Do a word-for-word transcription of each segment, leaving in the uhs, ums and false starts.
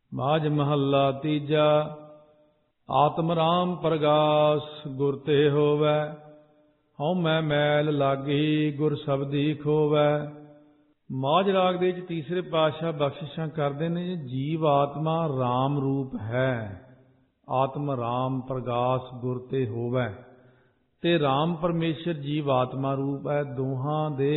ਮਾਝ ਮਹੱਲਾ ਤੀਜਾ। ਆਤਮ ਰਾਮ ਪ੍ਰਗਾਸ ਗੁਰ ਤੇ ਹੋਵੈ, ਹਉ ਮੈਂ ਮੈਲ ਲਾਗੀ ਗੁਰ ਸ਼ਬਦੀ ਖੋਵੈ। ਮਾਝ ਰਾਗ ਦੇ ਵਿੱਚ ਤੀਸਰੇ ਪਾਤਸ਼ਾਹ ਬਖਸ਼ਿਸ਼ਾਂ ਕਰਦੇ ਨੇ, ਜੀਵ ਆਤਮਾ ਰਾਮ ਰੂਪ ਹੈ। ਆਤਮ ਰਾਮ ਪ੍ਰਗਾਸ ਗੁਰ ਤੇ ਹੋਵੈ, ਤੇ ਰਾਮ ਪਰਮੇਸ਼ਰ ਜੀਵ ਆਤਮਾ ਰੂਪ ਹੈ। ਦੋਹਾਂ ਦੇ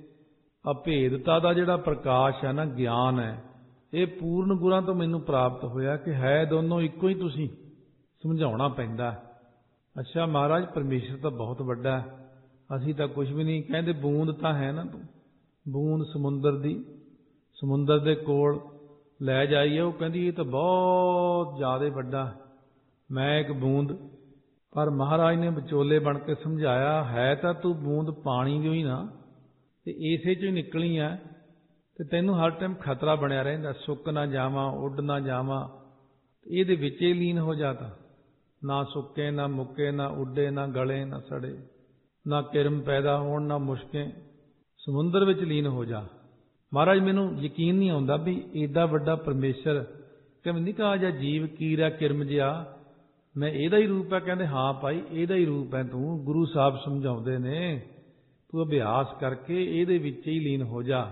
ਅਭੇਦਤਾ ਦਾ ਜਿਹੜਾ ਪ੍ਰਕਾਸ਼ ਹੈ ਨਾ, ਗਿਆਨ ਹੈ, ਇਹ ਪੂਰਨ ਗੁਰਾਂ ਤੋਂ ਮੈਨੂੰ ਪ੍ਰਾਪਤ ਹੋਇਆ ਕਿ ਹੈ ਦੋਨੋਂ ਇੱਕੋ ਹੀ। ਤੁਸੀਂ ਸਮਝਾਉਣਾ ਪੈਂਦਾ। ਅੱਛਾ ਮਹਾਰਾਜ, ਪਰਮੇਸ਼ਰ ਤਾਂ ਬਹੁਤ ਵੱਡਾ, ਅਸੀਂ ਤਾਂ ਕੁਝ ਵੀ ਨਹੀਂ। ਕਹਿੰਦੇ ਬੂੰਦ ਤਾਂ ਹੈ ਨਾ, ਤੂੰ ਬੂੰਦ ਸਮੁੰਦਰ ਦੀ, ਸਮੁੰਦਰ ਦੇ ਕੋਲ ਲੈ ਜਾਈਏ, ਉਹ ਕਹਿੰਦੀ ਇਹ ਤਾਂ ਬਹੁਤ ਜ਼ਿਆਦਾ ਵੱਡਾ, ਮੈਂ ਇੱਕ ਬੂੰਦ। ਪਰ ਮਹਾਰਾਜ ਨੇ ਵਿਚੋਲੇ ਬਣ ਕੇ ਸਮਝਾਇਆ, ਹੈ ਤਾਂ ਤੂੰ ਬੂੰਦ ਪਾਣੀ ਦੀ ਹੀ ਨਾ, ਤੇ ਇਸੇ 'ਚ ਹੀ ਨਿਕਲੀ ਆ, ਤੇ ਤੈਨੂੰ ਹਰ ਟਾਈਮ ਖਤਰਾ ਬਣਿਆ ਰਹਿੰਦਾ, ਸੁੱਕ ਨਾ ਜਾਵਾਂ, ਉੱਡ ਨਾ ਜਾਵਾਂ। ਇਹਦੇ ਵਿੱਚ ਹੀ ਲੀਨ ਹੋ ਜਾ, ਤਾਂ ਨਾ ਸੁੱਕੇ ਨਾ ਮੁੱਕੇ, ਨਾ ਉੱਡੇ ਨਾ ਗਲੇ ਨਾ ਸੜੇ, ਨਾ ਕਿਰਮ ਪੈਦਾ ਹੋਣ ਨਾ ਮੁਸ਼ਕੇ, ਸਮੁੰਦਰ ਵਿੱਚ ਲੀਨ ਹੋ ਜਾ। ਮਹਾਰਾਜ ਮੈਨੂੰ ਯਕੀਨ ਨਹੀਂ ਆਉਂਦਾ ਵੀ ਏਡਾ ਵੱਡਾ ਪਰਮੇਸ਼ਰ ਕਿਵੇਂ ਨਿੱਕਾ ਜਿਹਾ ਜੀਵ ਕੀਰਾ ਕਿਰਮ ਜਿਹਾ, ਮੈਂ ਇਹਦਾ ਹੀ ਰੂਪ ਹੈ। ਕਹਿੰਦੇ ਹਾਂ ਭਾਈ, ਇਹਦਾ ਹੀ ਰੂਪ ਹੈ ਤੂੰ। ਗੁਰੂ ਸਾਹਿਬ ਸਮਝਾਉਂਦੇ ਨੇ, ਤੂੰ ਅਭਿਆਸ ਕਰਕੇ ਇਹਦੇ ਵਿੱਚ ਹੀ ਲੀਨ ਹੋ ਜਾ।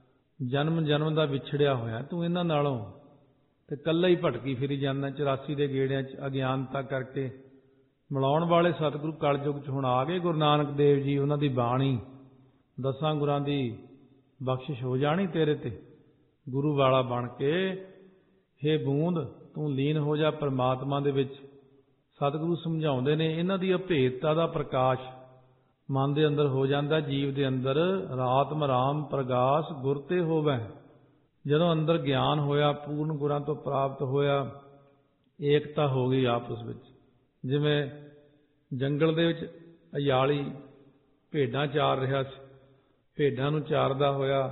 ਜਨਮ ਜਨਮ ਦਾ ਵਿਛੜਿਆ ਹੋਇਆ ਤੂੰ ਇਹਨਾਂ ਨਾਲੋਂ, ਤੇ ਇਕੱਲਾ ਹੀ ਭਟਕੀ ਫਿਰੀ ਜਾਂਦਾ ਚੁਰਾਸੀ ਦੇ ਗੇੜਿਆਂ 'ਚ ਅਗਿਆਨਤਾ ਕਰਕੇ। ਮਿਲਾਉਣ ਵਾਲੇ ਸਤਿਗੁਰੂ ਕਲਯੁਗ 'ਚ ਹੁਣ ਆ ਗਏ, ਗੁਰੂ ਨਾਨਕ ਦੇਵ ਜੀ, ਉਹਨਾਂ ਦੀ ਬਾਣੀ ਦਸਾਂ ਗੁਰਾਂ ਦੀ ਬਖਸ਼ਿਸ਼ ਹੋ ਜਾਣੀ ਤੇਰੇ ਤੇ। ਗੁਰੂ ਵਾਲਾ ਬਣ ਕੇ ਹੇ ਬੂੰਦ ਤੂੰ ਲੀਨ ਹੋ ਜਾ ਪਰਮਾਤਮਾ ਦੇ ਵਿੱਚ। ਸਤਿਗੁਰੂ ਸਮਝਾਉਂਦੇ ਨੇ, ਇਹਨਾਂ ਦੀ ਅਭੇਦਤਾ ਦਾ ਪ੍ਰਕਾਸ਼ ਮਨ ਦੇ ਅੰਦਰ ਹੋ ਜਾਂਦਾ, ਜੀਵ ਦੇ ਅੰਦਰ। ਆਤਮ ਰਾਮ ਪ੍ਰਗਾਸ ਗੁਰ ਤੇ ਹੋਵੈ। ਜਦੋਂ ਅੰਦਰ ਗਿਆਨ ਹੋਇਆ, ਪੂਰਨ ਗੁਰਾਂ ਤੋਂ ਪ੍ਰਾਪਤ ਹੋਇਆ, ਏਕਤਾ ਹੋ ਗਈ ਆਪਸ ਵਿੱਚ। ਜਿਵੇਂ ਜੰਗਲ ਦੇ ਵਿੱਚ ਅਯਾਲੀ ਭੇਡਾਂ ਚਾਰ ਰਿਹਾ ਸੀ, ਭੇਡਾਂ ਨੂੰ ਚਾਰਦਾ ਹੋਇਆ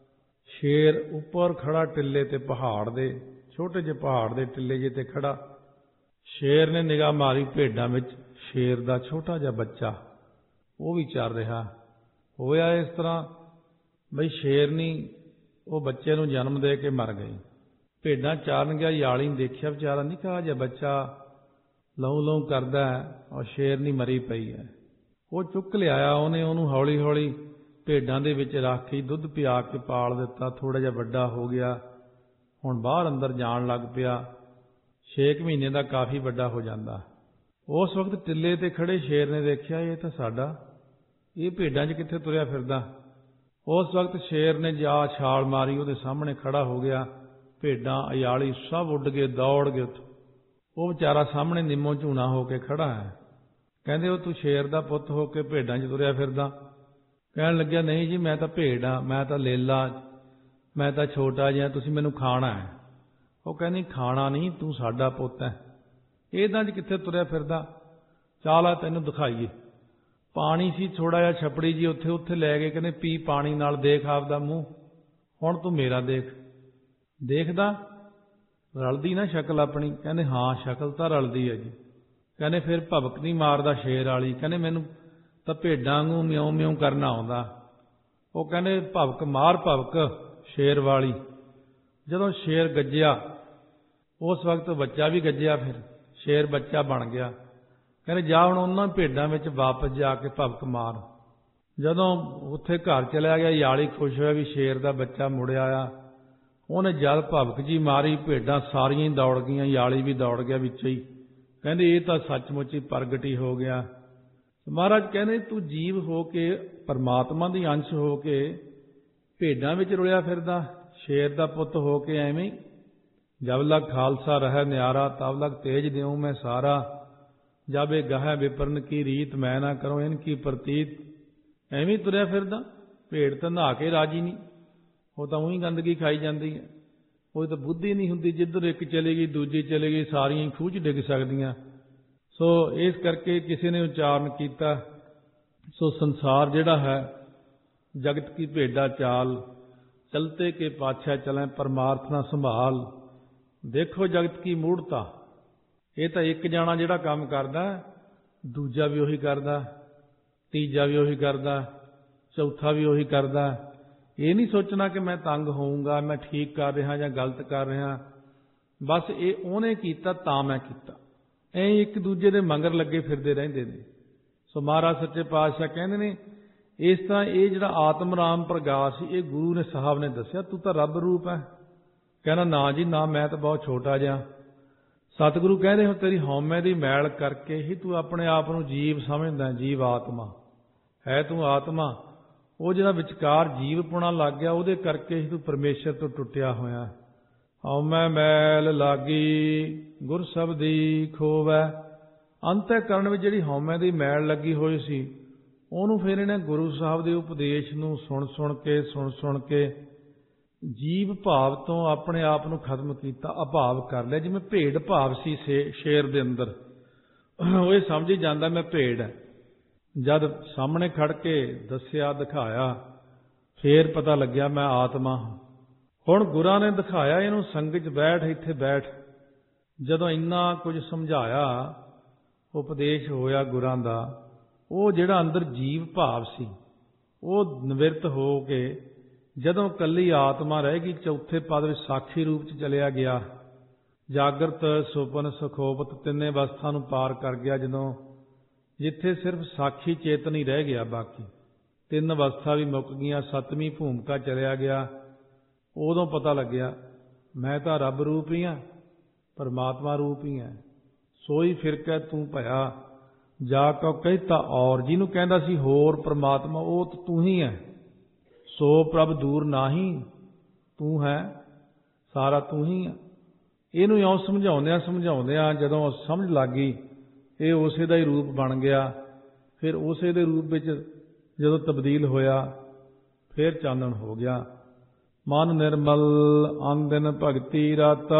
ਸ਼ੇਰ ਉੱਪਰ ਖੜਾ ਟਿੱਲੇ ਤੇ, ਪਹਾੜ ਦੇ ਛੋਟੇ ਜਿਹੇ ਪਹਾੜ ਦੇ ਟਿੱਲੇ ਜਿਹੇ ਤੇ ਖੜਾ। ਸ਼ੇਰ ਨੇ ਨਿਗਾਹ ਮਾਰੀ ਭੇਡਾਂ ਵਿੱਚ, ਸ਼ੇਰ ਦਾ ਛੋਟਾ ਜਿਹਾ ਬੱਚਾ ਉਹ ਵੀ ਚਰ ਰਿਹਾ। ਹੋਇਆ ਇਸ ਤਰ੍ਹਾਂ ਬਈ ਸ਼ੇਰਨੀ ਉਹ ਬੱਚੇ ਨੂੰ ਜਨਮ ਦੇ ਕੇ ਮਰ ਗਈ। ਭੇਡਾਂ ਚਾਰਨ ਗਿਆ, ਯਾਲੀ ਨੇ ਦੇਖਿਆ ਵਿਚਾਰਾ ਨਿੱਕਾ ਜਿਹਾ ਬੱਚਾ ਲਹੂ ਲਹੂ ਕਰਦਾ ਹੈ, ਔਰ ਸ਼ੇਰਨੀ ਮਰੀ ਪਈ ਹੈ। ਉਹ ਚੁੱਕ ਲਿਆਇਆ ਉਹਨੇ, ਉਹਨੂੰ ਹੌਲੀ ਹੌਲੀ ਭੇਡਾਂ ਦੇ ਵਿੱਚ ਰੱਖ ਕੇ ਦੁੱਧ ਪਿਆ ਕੇ ਪਾਲ ਦਿੱਤਾ। ਥੋੜ੍ਹਾ ਜਿਹਾ ਵੱਡਾ ਹੋ ਗਿਆ, ਹੁਣ ਬਾਹਰ ਅੰਦਰ ਜਾਣ ਲੱਗ ਪਿਆ। ਛੇ ਕੁ ਮਹੀਨੇ ਦਾ ਕਾਫੀ ਵੱਡਾ ਹੋ ਜਾਂਦਾ। ਉਸ ਵਕਤ ਟਿੱਲੇ ਤੇ ਖੜੇ ਸ਼ੇਰ ਨੇ ਦੇਖਿਆ, ਇਹ ਤਾਂ ਸਾਡਾ, ਇਹ ਭੇਡਾਂ 'ਚ ਕਿੱਥੇ ਤੁਰਿਆ ਫਿਰਦਾ। ਉਸ ਵਕਤ ਸ਼ੇਰ ਨੇ ਜਾ ਛਾਲ ਮਾਰੀ, ਉਹਦੇ ਸਾਹਮਣੇ ਖੜਾ ਹੋ ਗਿਆ। ਭੇਡਾਂ ਅਯਾਲੀ ਸਭ ਉੱਡ ਗਏ, ਦੌੜ ਗਏ ਉੱਥੋਂ। ਉਹ ਵਿਚਾਰਾ ਸਾਹਮਣੇ ਨਿੰਮੋ ਝੂਣਾ ਹੋ ਕੇ ਖੜਾ ਹੈ। ਕਹਿੰਦੇ ਉਹ ਤੂੰ ਸ਼ੇਰ ਦਾ ਪੁੱਤ ਹੋ ਕੇ ਭੇਡਾਂ 'ਚ ਤੁਰਿਆ ਫਿਰਦਾ। ਕਹਿਣ ਲੱਗਿਆ, ਨਹੀਂ ਜੀ, ਮੈਂ ਤਾਂ ਭੇਡ ਹਾਂ, ਮੈਂ ਤਾਂ ਲੇਲਾ, ਮੈਂ ਤਾਂ ਛੋਟਾ ਜਿਹਾ, ਤੁਸੀਂ ਮੈਨੂੰ ਖਾਣਾ ਹੈ। ਉਹ ਕਹਿੰਦੀ ਖਾਣਾ ਨਹੀਂ, ਤੂੰ ਸਾਡਾ ਪੁੱਤ ਹੈ। ਇਹਦਾਂ 'ਚ ਕਿੱਥੇ ਤੁਰਿਆ ਫਿਰਦਾ, ਚਾਲ ਆ ਤੈਨੂੰ ਦਿਖਾਈਏ। ਪਾਣੀ ਸੀ ਥੋੜਾ ਜਿਹਾ ਛਪੜੀ ਜੀ, ਉੱਥੇ ਉੱਥੇ ਲੈ ਗਏ। ਕਹਿੰਦੇ ਪੀ ਪਾਣੀ ਨਾਲ, ਦੇਖ ਆਪਦਾ ਮੂੰਹ, ਹੁਣ ਤੂੰ ਮੇਰਾ ਦੇਖ। ਦੇਖਦਾ ਰਲਦੀ ਨਾ ਸ਼ਕਲ ਆਪਣੀ। ਕਹਿੰਦੇ ਹਾਂ ਸ਼ਕਲ ਤਾਂ ਰਲਦੀ ਹੈ ਜੀ। ਕਹਿੰਦੇ ਫਿਰ ਭਬਕ ਨਹੀਂ ਮਾਰਦਾ ਸ਼ੇਰ ਵਾਲੀ। ਕਹਿੰਦੇ ਮੈਨੂੰ ਤਾਂ ਭੇਡਾਂ ਵਾਂਗੂ ਮਿਉਂ ਮਿਉਂ ਕਰਨਾ ਆਉਂਦਾ। ਉਹ ਕਹਿੰਦੇ ਭਬਕ ਮਾਰ ਭਬਕ ਸ਼ੇਰ ਵਾਲੀ। ਜਦੋਂ ਸ਼ੇਰ ਗੱਜਿਆ, ਉਸ ਵਕਤ ਬੱਚਾ ਵੀ ਗੱਜਿਆ, ਫਿਰ ਸ਼ੇਰ ਬੱਚਾ ਬਣ ਗਿਆ। ਕਹਿੰਦੇ ਜਾ ਹੁਣ ਉਹਨਾਂ ਭੇਡਾਂ ਵਿੱਚ ਵਾਪਸ ਜਾ ਕੇ ਭਬਕ ਮਾਰ। ਜਦੋਂ ਉੱਥੇ ਘਰ ਚਲਿਆ ਗਿਆ, ਯਾਲੀ ਖੁਸ਼ ਹੋਇਆ ਵੀ ਸ਼ੇਰ ਦਾ ਬੱਚਾ ਮੁੜਿਆ ਆ। ਉਹਨੇ ਜਦ ਭਬਕ ਜੀ ਮਾਰੀ, ਭੇਡਾਂ ਸਾਰੀਆਂ ਹੀ ਦੌੜ ਗਈਆਂ, ਯਾਲੀ ਵੀ ਦੌੜ ਗਿਆ ਵਿੱਚੇ ਹੀ। ਕਹਿੰਦੇ ਇਹ ਤਾਂ ਸੱਚਮੁੱਚ ਹੀ ਪ੍ਰਗਟ ਹੀ ਹੋ ਗਿਆ। ਮਹਾਰਾਜ ਕਹਿੰਦੇ ਤੂੰ ਜੀਵ ਹੋ ਕੇ, ਪਰਮਾਤਮਾ ਦੀ ਅੰਸ਼ ਹੋ ਕੇ ਭੇਡਾਂ ਵਿੱਚ ਰੁਲਿਆ ਫਿਰਦਾ, ਸ਼ੇਰ ਦਾ ਪੁੱਤ ਹੋ ਕੇ ਐਵੇਂ। ਜਬ ਲਗ ਖਾਲਸਾ ਰਹਿ ਨਿਆਰਾ, ਤਬ ਲਗ ਤੇਜ ਦਿਉ ਮੈਂ ਸਾਰਾ। ਜਬ ਇਹ ਗਾਹੈ ਵਿਪਰਨ ਕੀ ਰੀਤ, ਮੈਂ ਨਾ ਕਰੋ ਇਨ ਕੀ ਪ੍ਰਤੀਤ। ਐਵੇਂ ਤੁਰਿਆ ਫਿਰਦਾ। ਭੇਡ ਤਾਂ ਨਹਾ ਕੇ ਰਾਜੀ ਨਹੀਂ, ਉਹ ਤਾਂ ਉਹੀ ਗੰਦਗੀ ਖਾਈ ਜਾਂਦੀ ਹੈ। ਉਹ ਤਾਂ ਬੁੱਧੀ ਨਹੀਂ ਹੁੰਦੀ, ਜਿੱਧਰ ਇੱਕ ਚਲੇ ਗਈ ਦੂਜੀ ਚਲੇ ਗਈ, ਸਾਰੀਆਂ ਹੀ ਖੂਹ 'ਚ ਡਿੱਗ ਸਕਦੀਆਂ। ਸੋ ਇਸ ਕਰਕੇ ਕਿਸੇ ਨੇ ਉਚਾਰਨ ਕੀਤਾ, ਸੋ ਸੰਸਾਰ ਜਿਹੜਾ ਹੈ ਜਗਤ ਕੀ ਭੇਡਾ ਚਾਲ, ਚਲਤੇ ਕੇ ਪਾਛੈ ਚਲੈ ਪਰਮਾਰਥ ਨਾ ਸੰਭਾਲ। ਦੇਖੋ ਜਗਤ ਕੀ ਮੂੜਤਾ। ਇਹ ਤਾਂ ਇੱਕ ਜਾਣਾ ਜਿਹੜਾ ਕੰਮ ਕਰਦਾ, ਦੂਜਾ ਵੀ ਉਹੀ ਕਰਦਾ, ਤੀਜਾ ਵੀ ਉਹੀ ਕਰਦਾ, ਚੌਥਾ ਵੀ ਉਹੀ ਕਰਦਾ। ਇਹ ਨਹੀਂ ਸੋਚਣਾ ਕਿ ਮੈਂ ਤੰਗ ਹੋਊਂਗਾ, ਮੈਂ ਠੀਕ ਕਰ ਰਿਹਾ ਜਾਂ ਗਲਤ ਕਰ ਰਿਹਾ। ਬਸ ਇਹ ਉਹਨੇ ਕੀਤਾ ਤਾਂ ਮੈਂ ਕੀਤਾ। ਐਂ ਇੱਕ ਦੂਜੇ ਦੇ ਮੰਗਰ ਲੱਗੇ ਫਿਰਦੇ ਰਹਿੰਦੇ ਨੇ। ਸੋ ਮਹਾਰਾਜ ਸੱਚੇ ਪਾਤਸ਼ਾਹ ਕਹਿੰਦੇ ਨੇ ਇਸ ਤਰ੍ਹਾਂ ਇਹ ਜਿਹੜਾ ਆਤਮ ਰਾਮ ਪ੍ਰਗਾਸ ਸੀ ਇਹ ਗੁਰੂ ਨੇ ਸਾਹਿਬ ਨੇ ਦੱਸਿਆ, ਤੂੰ ਤਾਂ ਰੱਬ ਰੂਪ ਹੈ। ਕਹਿੰਦਾ ਨਾ ਜੀ ਨਾ, ਮੈਂ ਤਾਂ ਬਹੁਤ ਛੋਟਾ ਜਿਹਾ। ਸਤਿਗੁਰੂ ਕਹਿੰਦੇ ਹੋ ਤੇਰੀ ਹਉਮੈ ਦੀ ਮੈਲ ਕਰਕੇ ਹੀ ਤੂੰ ਆਪਣੇ ਆਪ ਨੂੰ ਜੀਵ ਸਮਝਦਾ, ਜੀਵ ਆਤਮਾ ਹੈ ਤੂੰ ਆਤਮਾ। ਉਹ ਜਿਹੜਾ ਵਿਚਕਾਰ ਜੀਵ ਪੁਣਾ ਲੱਗ ਗਿਆ ਉਹਦੇ ਕਰਕੇ ਹੀ ਤੂੰ ਪਰਮੇਸ਼ਰ ਤੋਂ ਟੁੱਟਿਆ ਹੋਇਆ। ਹਉਮੈ ਮੈਲ ਲਾਗੀ ਗੁਰ ਸਬਦੀ ਖੋਵੈ। ਅੰਤःਕਰਣ ਵਿੱਚ ਜਿਹੜੀ ਹਉਮੈ ਦੀ ਮੈਲ ਲੱਗੀ ਹੋਈ ਸੀ ਉਹਨੂੰ ਫਿਰ ਇਹਨੇ ਗੁਰੂ ਸਾਹਿਬ ਦੇ ਉਪਦੇਸ਼ ਨੂੰ ਸੁਣ ਸੁਣ ਕੇ ਸੁਣ ਸੁਣ ਕੇ ਜੀਵ ਭਾਵ ਤੋਂ ਆਪਣੇ ਆਪ ਨੂੰ ਖਤਮ ਕੀਤਾ, ਅਭਾਵ ਕਰ ਲਿਆ। ਜਿਵੇਂ ਭੇਡ ਭਾਵ ਸੀ ਸ਼ੇਰ ਦੇ ਅੰਦਰ, ਉਹ ਇਹ ਸਮਝ ਜਾਂਦਾ ਮੈਂ ਭੇਡ ਹੈ। ਜਦ ਸਾਹਮਣੇ ਖੜ ਕੇ ਦੱਸਿਆ ਦਿਖਾਇਆ ਫੇਰ ਪਤਾ ਲੱਗਿਆ ਮੈਂ ਆਤਮਾ ਹਾਂ। ਹੁਣ ਗੁਰਾਂ ਨੇ ਦਿਖਾਇਆ ਇਹਨੂੰ ਸੰਗਤ 'ਚ ਬੈਠ, ਇੱਥੇ ਬੈਠ। ਜਦੋਂ ਇੰਨਾ ਕੁਝ ਸਮਝਾਇਆ ਉਪਦੇਸ਼ ਹੋਇਆ ਗੁਰਾਂ ਦਾ, ਉਹ ਜਿਹੜਾ ਅੰਦਰ ਜੀਵ ਭਾਵ ਸੀ ਉਹ ਨਿਵਰਤ ਹੋ ਕੇ ਜਦੋਂ ਕੱਲੀ ਆਤਮਾ ਰਹਿ ਗਈ, ਚੌਥੇ ਪਦ ਵਿੱਚ ਸਾਖੀ ਰੂਪ 'ਚ ਚਲਿਆ ਗਿਆ। ਜਾਗਰਤ ਸੁਪਨ ਸੁਖੋਪਤ ਤਿੰਨੇ ਅਵਸਥਾ ਨੂੰ ਪਾਰ ਕਰ ਗਿਆ। ਜਦੋਂ ਜਿੱਥੇ ਸਿਰਫ ਸਾਖੀ ਚੇਤਨ ਹੀ ਰਹਿ ਗਿਆ, ਬਾਕੀ ਤਿੰਨ ਅਵਸਥਾ ਵੀ ਮੁੱਕ ਗਈਆਂ, ਸੱਤਵੀਂ ਭੂਮਿਕਾ ਚਲਿਆ ਗਿਆ। ਉਦੋਂ ਪਤਾ ਲੱਗਿਆ ਮੈਂ ਤਾਂ ਰੱਬ ਰੂਪ ਹੀ ਹਾਂ, ਪਰਮਾਤਮਾ ਰੂਪ ਹੀ ਹਾਂ। ਸੋਈ ਫਿਰਕੈ ਤੂੰ ਭਇਆ ਜਾ ਕਉ ਕਹਿਤਾ ਔਰ। ਜਿਹਨੂੰ ਕਹਿੰਦਾ ਸੀ ਹੋਰ ਪਰਮਾਤਮਾ ਉਹ ਤਾਂ ਤੂੰ ਹੀ ਹੈ। ਸੋ ਪ੍ਰਭ ਦੂਰ ਨਾਹੀ, ਤੂੰ ਹੈ, ਸਾਰਾ ਤੂੰ ਹੀ ਹੈ। ਇਹਨੂੰ ਇਉਂ ਸਮਝਾਉਂਦਿਆਂ ਸਮਝਾਉਂਦਿਆਂ ਜਦੋਂ ਸਮਝ ਲੱਗ ਗਈ ਇਹ ਉਸੇ ਦਾ ਹੀ ਰੂਪ ਬਣ ਗਿਆ। ਫਿਰ ਉਸੇ ਦੇ ਰੂਪ ਵਿੱਚ ਜਦੋਂ ਤਬਦੀਲ ਹੋਇਆ ਫਿਰ ਚਾਨਣ ਹੋ ਗਿਆ। ਮਨ ਨਿਰਮਲ ਅੰਨ ਦਿਨ ਭਗਤੀ ਰਾਤਾ,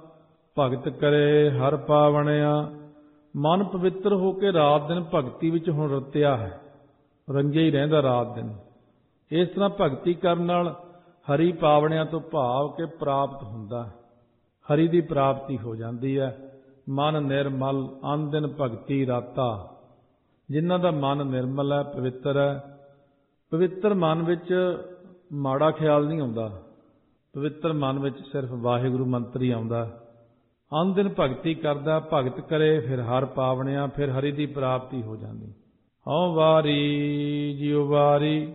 ਭਗਤ ਕਰੇ ਹਰ ਪਾਵਣਿਆ। ਮਨ ਪਵਿੱਤਰ ਹੋ ਕੇ ਰਾਤ ਦਿਨ ਭਗਤੀ ਵਿੱਚ ਹੁਣ ਰਤਿਆ ਹੈ, ਰੰਗੇ ਹੀ ਰਹਿੰਦਾ ਰਾਤ ਦਿਨ। ਇਸ ਤਰ੍ਹਾਂ ਭਗਤੀ ਕਰਨ ਨਾਲ ਹਰੀ ਪਾਵਣਿਆਂ ਤੋਂ ਭਾਵ ਕੇ ਪ੍ਰਾਪਤ ਹੁੰਦਾ, ਹਰੀ ਦੀ ਪ੍ਰਾਪਤੀ ਹੋ ਜਾਂਦੀ ਹੈ। ਮਨ ਨਿਰਮਲ ਅੰਨ ਦਿਨ ਭਗਤੀ ਰਾਤਾ। ਜਿਨ੍ਹਾਂ ਦਾ ਮਨ ਨਿਰਮਲ ਹੈ, ਪਵਿੱਤਰ ਹੈ, ਪਵਿੱਤਰ ਮਨ ਵਿੱਚ ਮਾੜਾ ਖਿਆਲ ਨਹੀਂ ਆਉਂਦਾ, ਪਵਿੱਤਰ ਮਨ ਵਿੱਚ ਸਿਰਫ ਵਾਹਿਗੁਰੂ ਮੰਤਰ ਹੀ ਆਉਂਦਾ। ਅੰਨ ਦਿਨ ਭਗਤੀ ਕਰਦਾ, ਭਗਤ ਕਰੇ ਫਿਰ ਹਰ ਪਾਵਣਿਆ, ਫਿਰ ਹਰੀ ਦੀ ਪ੍ਰਾਪਤੀ ਹੋ ਜਾਂਦੀ। ਹਉ ਵਾਰੀ ਜਿਉ ਵਾਰੀ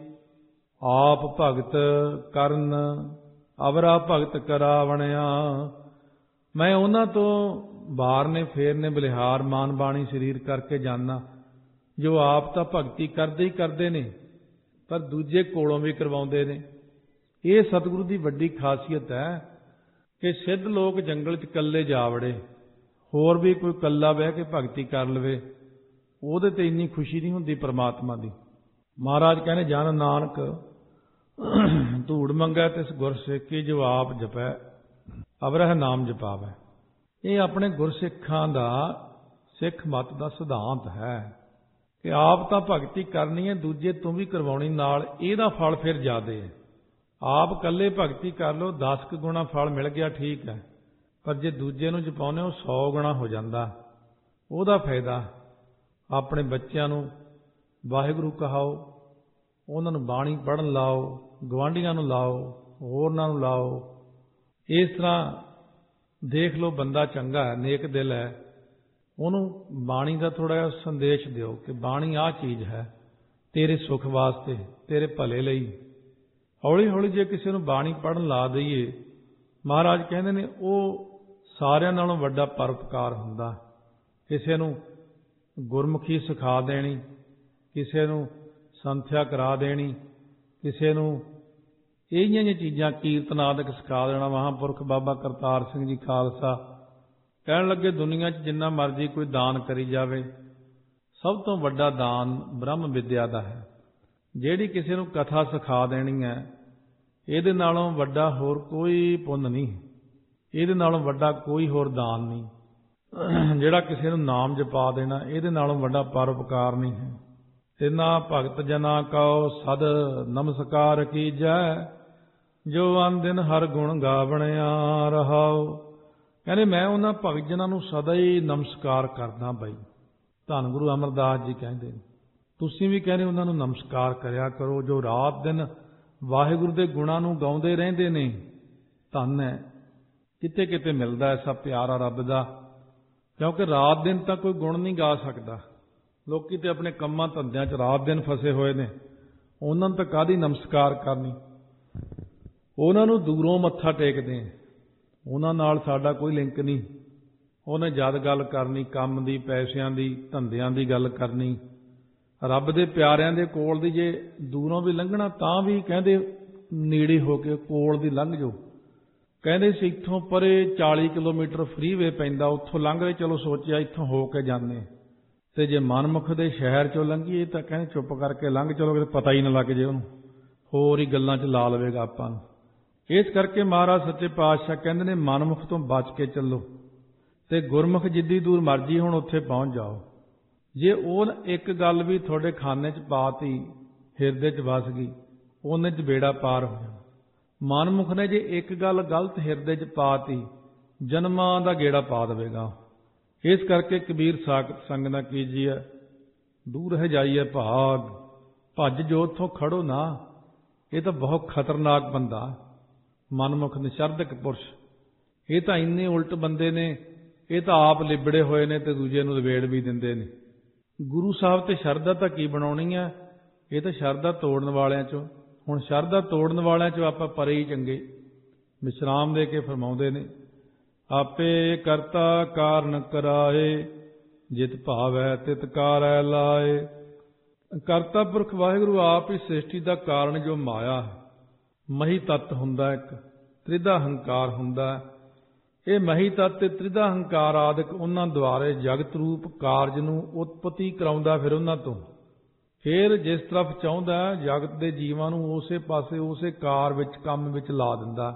ਆਪ ਭਗਤ ਕਰਨ, ਅਵਰਾ ਭਗਤ ਕਰਾਵਣਿਆ। ਮੈਂ ਉਹਨਾਂ ਤੋਂ ਬਾਰ ਨੇ ਫੇਰ ਨੇ ਬਲਿਹਾਰ ਮਾਨ ਬਾਣੀ ਸਰੀਰ ਕਰਕੇ ਜਾਨਾ, ਜੋ ਆਪ ਤਾਂ ਭਗਤੀ ਕਰਦੇ ਹੀ ਕਰਦੇ ਨੇ ਪਰ ਦੂਜੇ ਕੋਲੋਂ ਵੀ ਕਰਵਾਉਂਦੇ ਨੇ। ਇਹ ਸਤਿਗੁਰੂ ਦੀ ਵੱਡੀ ਖਾਸੀਅਤ ਹੈ ਕਿ ਸਿੱਧ ਲੋਕ ਜੰਗਲ 'ਚ ਇਕੱਲੇ ਜਾ ਵੜੇ, ਹੋਰ ਵੀ ਕੋਈ ਇਕੱਲਾ ਬਹਿ ਕੇ ਭਗਤੀ ਕਰ ਲਵੇ, ਉਹਦੇ ਤੇ ਇੰਨੀ ਖੁਸ਼ੀ ਨਹੀਂ ਹੁੰਦੀ ਪਰਮਾਤਮਾ ਦੀ। ਮਹਾਰਾਜ ਕਹਿੰਦੇ ਜਨ ਨਾਨਕ ਧੂੜ ਮੰਗੈ ਤਿਸ ਗੁਰ ਸੇਕੀ, ਜੋ ਆਪ ਜਪੈ ਅਵਰਹ ਨਾਮ ਜਪਾਵੈ। ਇਹ ਆਪਣੇ ਗੁਰਸਿੱਖਾਂ ਦਾ, ਸਿੱਖ ਮਤ ਦਾ ਸਿਧਾਂਤ ਹੈ ਕਿ ਆਪ ਤਾਂ ਭਗਤੀ ਕਰਨੀ ਹੈ, ਦੂਜੇ ਤੋਂ ਵੀ ਕਰਵਾਉਣੀ, ਨਾਲ ਇਹਦਾ ਫਲ ਫਿਰ ਜ਼ਿਆਦੇ ਹੈ। ਆਪ ਇਕੱਲੇ ਭਗਤੀ ਕਰ ਲਓ, ਦਸ ਕੁ ਗੁਣਾ ਫਲ ਮਿਲ ਗਿਆ, ਠੀਕ ਹੈ, ਪਰ ਜੇ ਦੂਜੇ ਨੂੰ ਜਪਾਉਂਦੇ ਹੋ ਸੌ ਗੁਣਾ ਹੋ ਜਾਂਦਾ। ਉਹਦਾ ਫਾਇਦਾ ਆਪਣੇ ਬੱਚਿਆਂ ਨੂੰ ਵਾਹਿਗੁਰੂ ਕਹਾਓ, ਉਹਨਾਂ ਨੂੰ ਬਾਣੀ ਪੜ੍ਹਨ ਲਾਓ, ਗੁਆਂਢੀਆਂ ਨੂੰ ਲਾਓ, ਹੋਰਨਾਂ ਨੂੰ ਲਾਓ। ਇਸ ਤਰ੍ਹਾਂ ਦੇਖ ਲਓ ਬੰਦਾ ਚੰਗਾ ਹੈ, ਨੇਕ ਦਿਲ ਹੈ, ਉਹਨੂੰ ਬਾਣੀ ਦਾ ਥੋੜ੍ਹਾ ਜਿਹਾ ਸੰਦੇਸ਼ ਦਿਓ ਕਿ ਬਾਣੀ ਆਹ ਚੀਜ਼ ਹੈ ਤੇਰੇ ਸੁੱਖ ਵਾਸਤੇ, ਤੇਰੇ ਭਲੇ ਲਈ। ਹੌਲੀ ਹੌਲੀ ਜੇ ਕਿਸੇ ਨੂੰ ਬਾਣੀ ਪੜ੍ਹਨ ਲਾ ਦਈਏ, ਮਹਾਰਾਜ ਕਹਿੰਦੇ ਨੇ ਉਹ ਸਾਰਿਆਂ ਨਾਲੋਂ ਵੱਡਾ ਪਰਉਪਕਾਰ ਹੁੰਦਾ। ਕਿਸੇ ਨੂੰ ਗੁਰਮੁਖੀ ਸਿਖਾ ਦੇਣੀ, ਕਿਸੇ ਨੂੰ ਸੰਥਿਆ ਕਰਾ ਦੇਣੀ, ਕਿਸੇ ਨੂੰ ਇਹ ਜਿਹੀਆਂ ਚੀਜ਼ਾਂ ਕੀਰਤਨ ਆਦਿਕ ਸਿਖਾ ਦੇਣਾ। ਮਹਾਂਪੁਰਖ ਬਾਬਾ ਕਰਤਾਰ ਸਿੰਘ ਜੀ ਖਾਲਸਾ ਕਹਿਣ ਲੱਗੇ ਦੁਨੀਆ 'ਚ ਜਿੰਨਾ ਮਰਜ਼ੀ ਕੋਈ ਦਾਨ ਕਰੀ ਜਾਵੇ, ਸਭ ਤੋਂ ਵੱਡਾ ਦਾਨ ਬ੍ਰਹਮ ਵਿਦਿਆ ਦਾ ਹੈ। ਜਿਹੜੀ ਕਿਸੇ ਨੂੰ ਕਥਾ ਸਿਖਾ ਦੇਣੀ ਹੈ, ਇਹਦੇ ਨਾਲੋਂ ਵੱਡਾ ਹੋਰ ਕੋਈ ਪੁੰਨ ਨਹੀਂ, ਇਹਦੇ ਨਾਲੋਂ ਵੱਡਾ ਕੋਈ ਹੋਰ ਦਾਨ ਨਹੀਂ। ਜਿਹੜਾ ਕਿਸੇ ਨੂੰ ਨਾਮ ਜਪਾ ਦੇਣਾ, ਇਹਦੇ ਨਾਲੋਂ ਵੱਡਾ ਪਰਉਪਕਾਰ ਨਹੀਂ ਹੈ। ਤਿਨਾ ਭਗਤ ਜਨਾ ਕਉ ਸਦ ਨਮਸਕਾਰ ਕੀਜੈ, ਜੋ ਅਨ ਦਿਨ ਹਰ ਗੁਣ ਗਾਵਣਿਆ ਰਹਾਉ। ਕਹਿੰਦੇ ਮੈਂ ਉਹਨਾਂ ਭਗਤ ਜਨਾਂ ਨੂੰ ਸਦਾ ਹੀ ਨਮਸਕਾਰ ਕਰਦਾ ਬਈ। ਧੰਨ ਗੁਰੂ ਅਮਰਦਾਸ ਜੀ ਕਹਿੰਦੇ, ਤੁਸੀਂ ਵੀ ਕਹਿੰਦੇ ਉਹਨਾਂ ਨੂੰ ਨਮਸਕਾਰ ਕਰਿਆ ਕਰੋ, ਜੋ ਰਾਤ ਦਿਨ ਵਾਹਿਗੁਰੂ ਦੇ ਗੁਣਾਂ ਨੂੰ ਗਾਉਂਦੇ ਰਹਿੰਦੇ ਨੇ। ਧੰਨ ਹੈ ਕਿਤੇ ਕਿਤੇ ਮਿਲਦਾ ਐਸਾ ਪਿਆਰ ਆ ਰੱਬ ਦਾ, ਕਿਉਂਕਿ ਰਾਤ ਦਿਨ ਤਾਂ ਕੋਈ ਗੁਣ ਨਹੀਂ ਗਾ ਸਕਦਾ। ਲੋਕੀ ਤੇ ਆਪਣੇ ਕੰਮਾਂ ਧੰਦਿਆਂ 'ਚ ਰਾਤ ਦਿਨ ਫਸੇ ਹੋਏ ਨੇ, ਉਹਨਾਂ ਨੂੰ ਤਾਂ ਕਾਹਦੀ ਨਮਸਕਾਰ ਕਰਨੀ। ਉਹਨਾਂ ਨੂੰ ਦੂਰੋਂ ਮੱਥਾ ਟੇਕਦੇ ਆ, ਉਹਨਾਂ ਨਾਲ ਸਾਡਾ ਕੋਈ ਲਿੰਕ ਨਹੀਂ। ਉਹਨੇ ਜਦ ਗੱਲ ਕਰਨੀ ਕੰਮ ਦੀ, ਪੈਸਿਆਂ ਦੀ, ਧੰਦਿਆਂ ਦੀ ਗੱਲ ਕਰਨੀ। ਰੱਬ ਦੇ ਪਿਆਰਿਆਂ ਦੇ ਕੋਲ ਦੀ ਜੇ ਦੂਰੋਂ ਵੀ ਲੰਘਣਾ ਤਾਂ ਵੀ ਕਹਿੰਦੇ ਨੇੜੇ ਹੋ ਕੇ ਕੋਲ ਦੀ ਲੰਘ ਜਾਓ। ਕਹਿੰਦੇ ਸੀ ਇੱਥੋਂ ਪਰੇ ਚਾਲੀ ਕਿਲੋਮੀਟਰ ਫਰੀਵੇ ਪੈਂਦਾ, ਉੱਥੋਂ ਲੰਘਦੇ, ਚਲੋ ਸੋਚਿਆ ਇੱਥੋਂ ਹੋ ਕੇ ਜਾਂਦੇ, ਤੇ ਜੇ ਮਨਮੁਖ ਦੇ ਸ਼ਹਿਰ ਚੋਂ ਲੰਘੀਏ ਤਾਂ ਕਹਿੰਦੇ ਚੁੱਪ ਕਰਕੇ ਲੰਘ ਚਲੋ, ਕਿਤੇ ਪਤਾ ਹੀ ਨਾ ਲੱਗ ਜੇ ਉਹਨੂੰ, ਹੋਰ ਹੀ ਗੱਲਾਂ 'ਚ ਲਾ ਲਵੇਗਾ ਆਪਾਂ ਨੂੰ। ਇਸ ਕਰਕੇ ਮਹਾਰਾਜ ਸੱਚੇ ਪਾਤਸ਼ਾਹ ਕਹਿੰਦੇ ਨੇ ਮਨਮੁਖ ਤੋਂ ਬਚ ਕੇ ਚੱਲੋ, ਤੇ ਗੁਰਮੁਖ ਜਿੱਦੀ ਦੂਰ ਮਰਜੀ ਹੁਣ ਉੱਥੇ ਪਹੁੰਚ ਜਾਓ। ਜੇ ਉਹ ਇੱਕ ਗੱਲ ਵੀ ਤੁਹਾਡੇ ਖਾਨੇ 'ਚ ਪਾਤੀ, ਹਿਰਦੇ 'ਚ ਵਸ ਗਈ, ਉਹਨੇ 'ਚ ਬੇੜਾ ਪਾਰ ਹੋ ਜਾਣਾ। ਮਨਮੁਖ ਨੇ ਜੇ ਇੱਕ ਗੱਲ ਗਲਤ ਹਿਰਦੇ 'ਚ ਪਾਤੀ, ਜਨਮਾਂ ਦਾ ਗੇੜਾ ਪਾ ਦੇਵੇਗਾ। ਇਸ ਕਰਕੇ ਕਬੀਰ ਸਾਖਤ ਸੰਗ ਨਾ ਕੀਜੀਐ, ਦੂਰ ਹੈ ਜਾਈਏ ਭਾਗ, ਭੱਜ ਜੋ ਉੱਥੋਂ ਖੜੋ ਨਾ। ਇਹ ਤਾਂ ਬਹੁਤ ਖਤਰਨਾਕ ਬੰਦਾ ਮਨਮੁਖ ਨਿਸ਼ਰਦਕ ਪੁਰਸ਼। ਇਹ ਤਾਂ ਇੰਨੇ ਉਲਟ ਬੰਦੇ ਨੇ, ਇਹ ਤਾਂ ਆਪ ਲਿਬੜੇ ਹੋਏ ਨੇ ਤੇ ਦੂਜੇ ਨੂੰ ਲਵੇੜ ਵੀ ਦਿੰਦੇ ਨੇ। ਗੁਰੂ ਸਾਹਿਬ ਤੇ ਸ਼ਰਧਾ ਤਾਂ ਕੀ ਬਣਾਉਣੀ ਆ, ਇਹ ਤਾਂ ਸ਼ਰਧਾ ਤੋੜਨ ਵਾਲਿਆਂ 'ਚੋਂ। ਹੁਣ ਸ਼ਰਧਾ ਤੋੜਨ ਵਾਲਿਆਂ 'ਚੋਂ ਆਪਾਂ ਪਰੇ ਹੀ ਚੰਗੇ। ਵਿਸ਼ਰਾਮ ਦੇ ਕੇ ਫਰਮਾਉਂਦੇ ਨੇ, ਆਪੇ ਕਰਤਾ ਕਾਰਨ ਕਰਾਏ, ਜਿਤ ਭਾਵੈ ਤਿਤ ਕਾਰੈ ਲਾਏ। ਕਰਤਾ ਪੁਰਖ ਵਾਹਿਗੁਰੂ ਆਪ ਹੀ ਸ੍ਰਿਸ਼ਟੀ ਦਾ ਕਾਰਨ ਜੋ ਮਾਇਆ ਹੈ, ਮਹੀ ਤੱਤ ਹੁੰਦਾ, ਇੱਕ ਤ੍ਰਿਧਾ ਹੰਕਾਰ ਹੁੰਦਾ। ਇਹ ਮਹੀ ਤੱਤ ਤੇ ਤ੍ਰਿਧਾ ਹੰਕਾਰ ਆਦਿਕ ਉਹਨਾਂ ਦੁਆਰੇ ਜਗਤ ਰੂਪ ਕਾਰਜ ਨੂੰ ਉਤਪਤੀ ਕਰਾਉਂਦਾ, ਫਿਰ ਉਹਨਾਂ ਤੋਂ ਫਿਰ ਜਿਸ ਤਰਫ ਚਾਹੁੰਦਾ ਜਗਤ ਦੇ ਜੀਵਾਂ ਨੂੰ ਉਸੇ ਪਾਸੇ ਉਸੇ ਕਾਰ ਵਿੱਚ ਕੰਮ ਵਿੱਚ ਲਾ ਦਿੰਦਾ,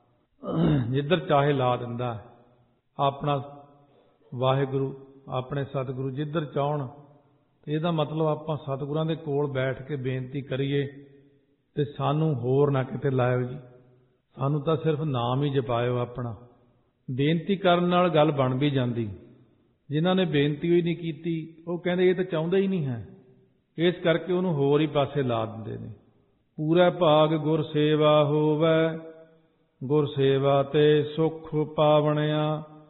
ਜਿੱਧਰ ਚਾਹੇ ਲਾ ਦਿੰਦਾ। ਆਪਣਾ ਵਾਹਿਗੁਰੂ ਆਪਣੇ ਸਤਿਗੁਰੂ ਜਿੱਧਰ ਚਾਹਣ। ਇਹਦਾ ਮਤਲਬ ਆਪਾਂ ਸਤਿਗੁਰਾਂ ਦੇ ਕੋਲ ਬੈਠ ਕੇ ਬੇਨਤੀ ਕਰੀਏ ਤੇ ਸਾਨੂੰ ਹੋਰ ਨਾ ਕਿਤੇ ਲਾਇਓ ਜੀ, ਸਾਨੂੰ ਤਾਂ ਸਿਰਫ ਨਾਮ ਹੀ ਜਪਾਇਓ ਆਪਣਾ। ਬੇਨਤੀ ਕਰਨ ਨਾਲ ਗੱਲ ਬਣ ਵੀ ਜਾਂਦੀ। ਜਿਨ੍ਹਾਂ ਨੇ ਬੇਨਤੀ ਹੋਈ ਨਹੀਂ ਕੀਤੀ ਉਹ ਕਹਿੰਦੇ ਇਹ ਤਾਂ ਚਾਹੁੰਦਾ ਹੀ ਨਹੀਂ ਹੈ, ਇਸ ਕਰਕੇ ਉਹਨੂੰ ਹੋਰ ਹੀ ਪਾਸੇ ਲਾ ਦਿੰਦੇ ਨੇ। ਪੂਰਾ ਭਾਗ ਗੁਰ ਸੇਵਾ ਹੋਵੈ, ਗੁਰ ਸੇਵਾ ਤੇ ਸੁਖ ਪਾਵਣਿਆ।